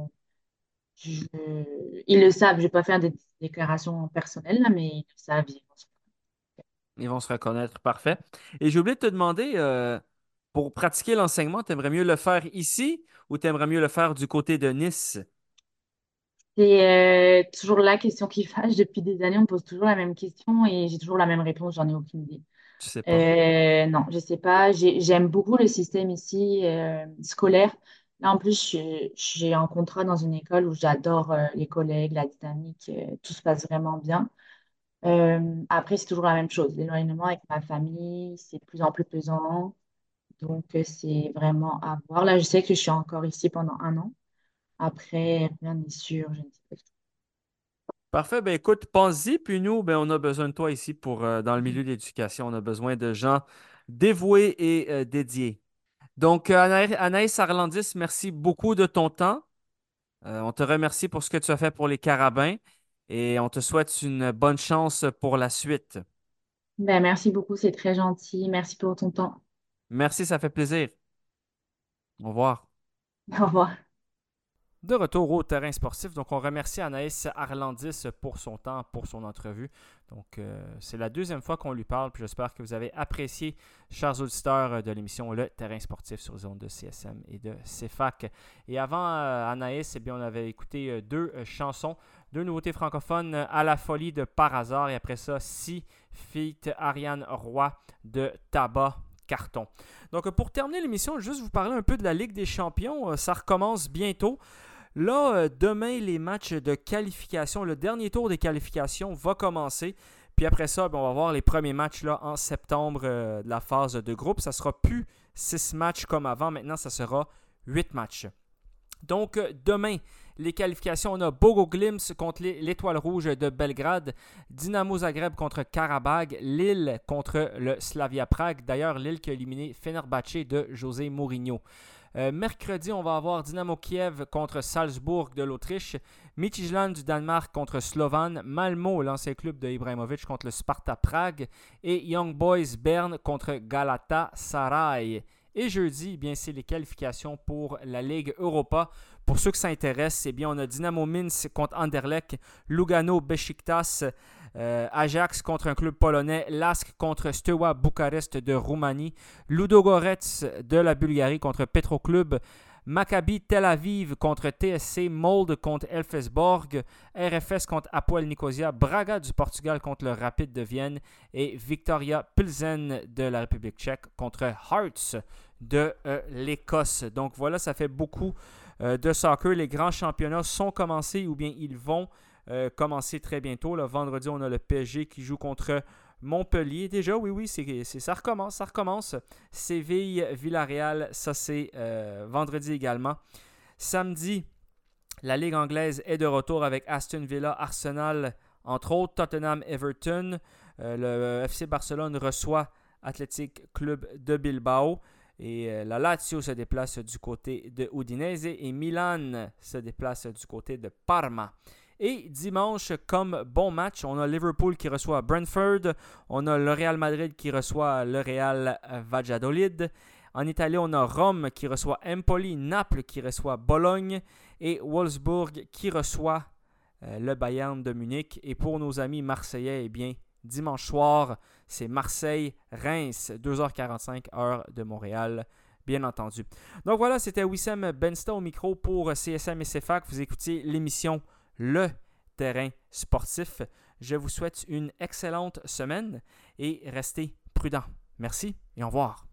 C: Ils le savent, je ne vais pas faire des déclarations personnelles, là, mais ils le savent.
D: Ils vont se reconnaître. Parfait. Et j'ai oublié de te demander, pour pratiquer l'enseignement, tu aimerais mieux le faire ici ou tu aimerais mieux le faire du côté de Nice?
C: C'est toujours la question qui fâche. Depuis des années, on me pose toujours la même question et j'ai toujours la même réponse. J'en ai aucune idée.
D: Tu sais pas.
C: Non, je sais pas. J'aime beaucoup le système ici scolaire. Là, en plus, j'ai un contrat dans une école où j'adore les collègues, la dynamique, tout se passe vraiment bien. Après, c'est toujours la même chose. L'éloignement avec ma famille, c'est de plus en plus pesant. Donc, c'est vraiment à voir. Là, je sais que je suis encore ici pendant un an. Après, rien n'est sûr. Je ne sais pas.
D: Parfait. Ben écoute, pense-y. Puis nous, ben, on a besoin de toi ici pour dans le milieu de l'éducation. On a besoin de gens dévoués et dédiés. Donc, Anaïs Arlandis, merci beaucoup de ton temps. On te remercie pour ce que tu as fait pour les Carabins et on te souhaite une bonne chance pour la suite.
C: Merci beaucoup, c'est très gentil. Merci pour ton temps.
D: Merci, ça fait plaisir. Au revoir.
C: Au revoir.
D: De retour au terrain sportif, donc on remercie Anaïs Arlandis pour son temps, pour son entrevue. Donc c'est la deuxième fois qu'on lui parle, puis j'espère que vous avez apprécié, chers auditeurs de l'émission Le Terrain sportif sur les ondes de CSM et de CFAC. Et avant Anaïs, eh bien, on avait écouté deux chansons, deux nouveautés francophones, À la folie de Par hasard et après ça, Si feat. Ariane Roy de Tabac Carton. Donc pour terminer l'émission, je vais juste vous parler un peu de la Ligue des champions. Ça recommence bientôt. Là, demain, les matchs de qualification, le dernier tour des qualifications va commencer. Puis après ça, on va voir les premiers matchs là, en septembre de la phase de groupe. Ça ne sera plus 6 matchs comme avant. Maintenant, ça sera 8 matchs. Donc, demain, les qualifications, on a Bogo Glimt contre l'Étoile Rouge de Belgrade, Dynamo Zagreb contre Karabag, Lille contre le Slavia Prague. D'ailleurs, Lille qui a éliminé Fenerbahçe de José Mourinho. Mercredi, on va avoir Dynamo Kiev contre Salzbourg de l'Autriche, Midtjylland du Danemark contre Slovan, Malmo, l'ancien club de Ibrahimovic contre le Sparta Prague et Young Boys Berne contre Galatasaray. Et jeudi, bien, c'est les qualifications pour la Ligue Europa. Pour ceux qui s'intéressent, eh bien, on a Dynamo Minsk contre Anderlecht, Lugano Beşiktaş, Ajax contre un club polonais, Lask contre Steaua Bucarest de Roumanie, Ludogorets de la Bulgarie contre Petroclub, Maccabi Tel Aviv contre TSC, Molde contre Elfsborg, RFS contre Apoel Nicosia, Braga du Portugal contre le Rapid de Vienne et Victoria Pilsen de la République tchèque contre Hearts de l'Écosse. Donc voilà, ça fait beaucoup de soccer. Les grands championnats sont commencés ou bien ils vont commencer très bientôt. Le vendredi, on a le PSG qui joue contre Montpellier. Déjà, oui, ça recommence. Séville, Villarreal, ça c'est vendredi également. Samedi, la Ligue anglaise est de retour avec Aston Villa, Arsenal, entre autres, Tottenham, Everton. Le FC Barcelone reçoit Athletic Club de Bilbao. Et la Lazio se déplace du côté de Udinese et Milan se déplace du côté de Parma. Et dimanche, comme bon match, on a Liverpool qui reçoit Brentford, on a le Real Madrid qui reçoit le Real Valladolid. En Italie, on a Rome qui reçoit Empoli, Naples qui reçoit Bologne et Wolfsburg qui reçoit le Bayern de Munich. Et pour nos amis marseillais, eh bien, dimanche soir, c'est Marseille-Reims, 2h45, heure de Montréal, bien entendu. Donc voilà, c'était Wissem Bensta au micro pour CSM et CFAC. Vous écoutiez l'émission Le Terrain Sportif. Je vous souhaite une excellente semaine et restez prudents. Merci et au revoir.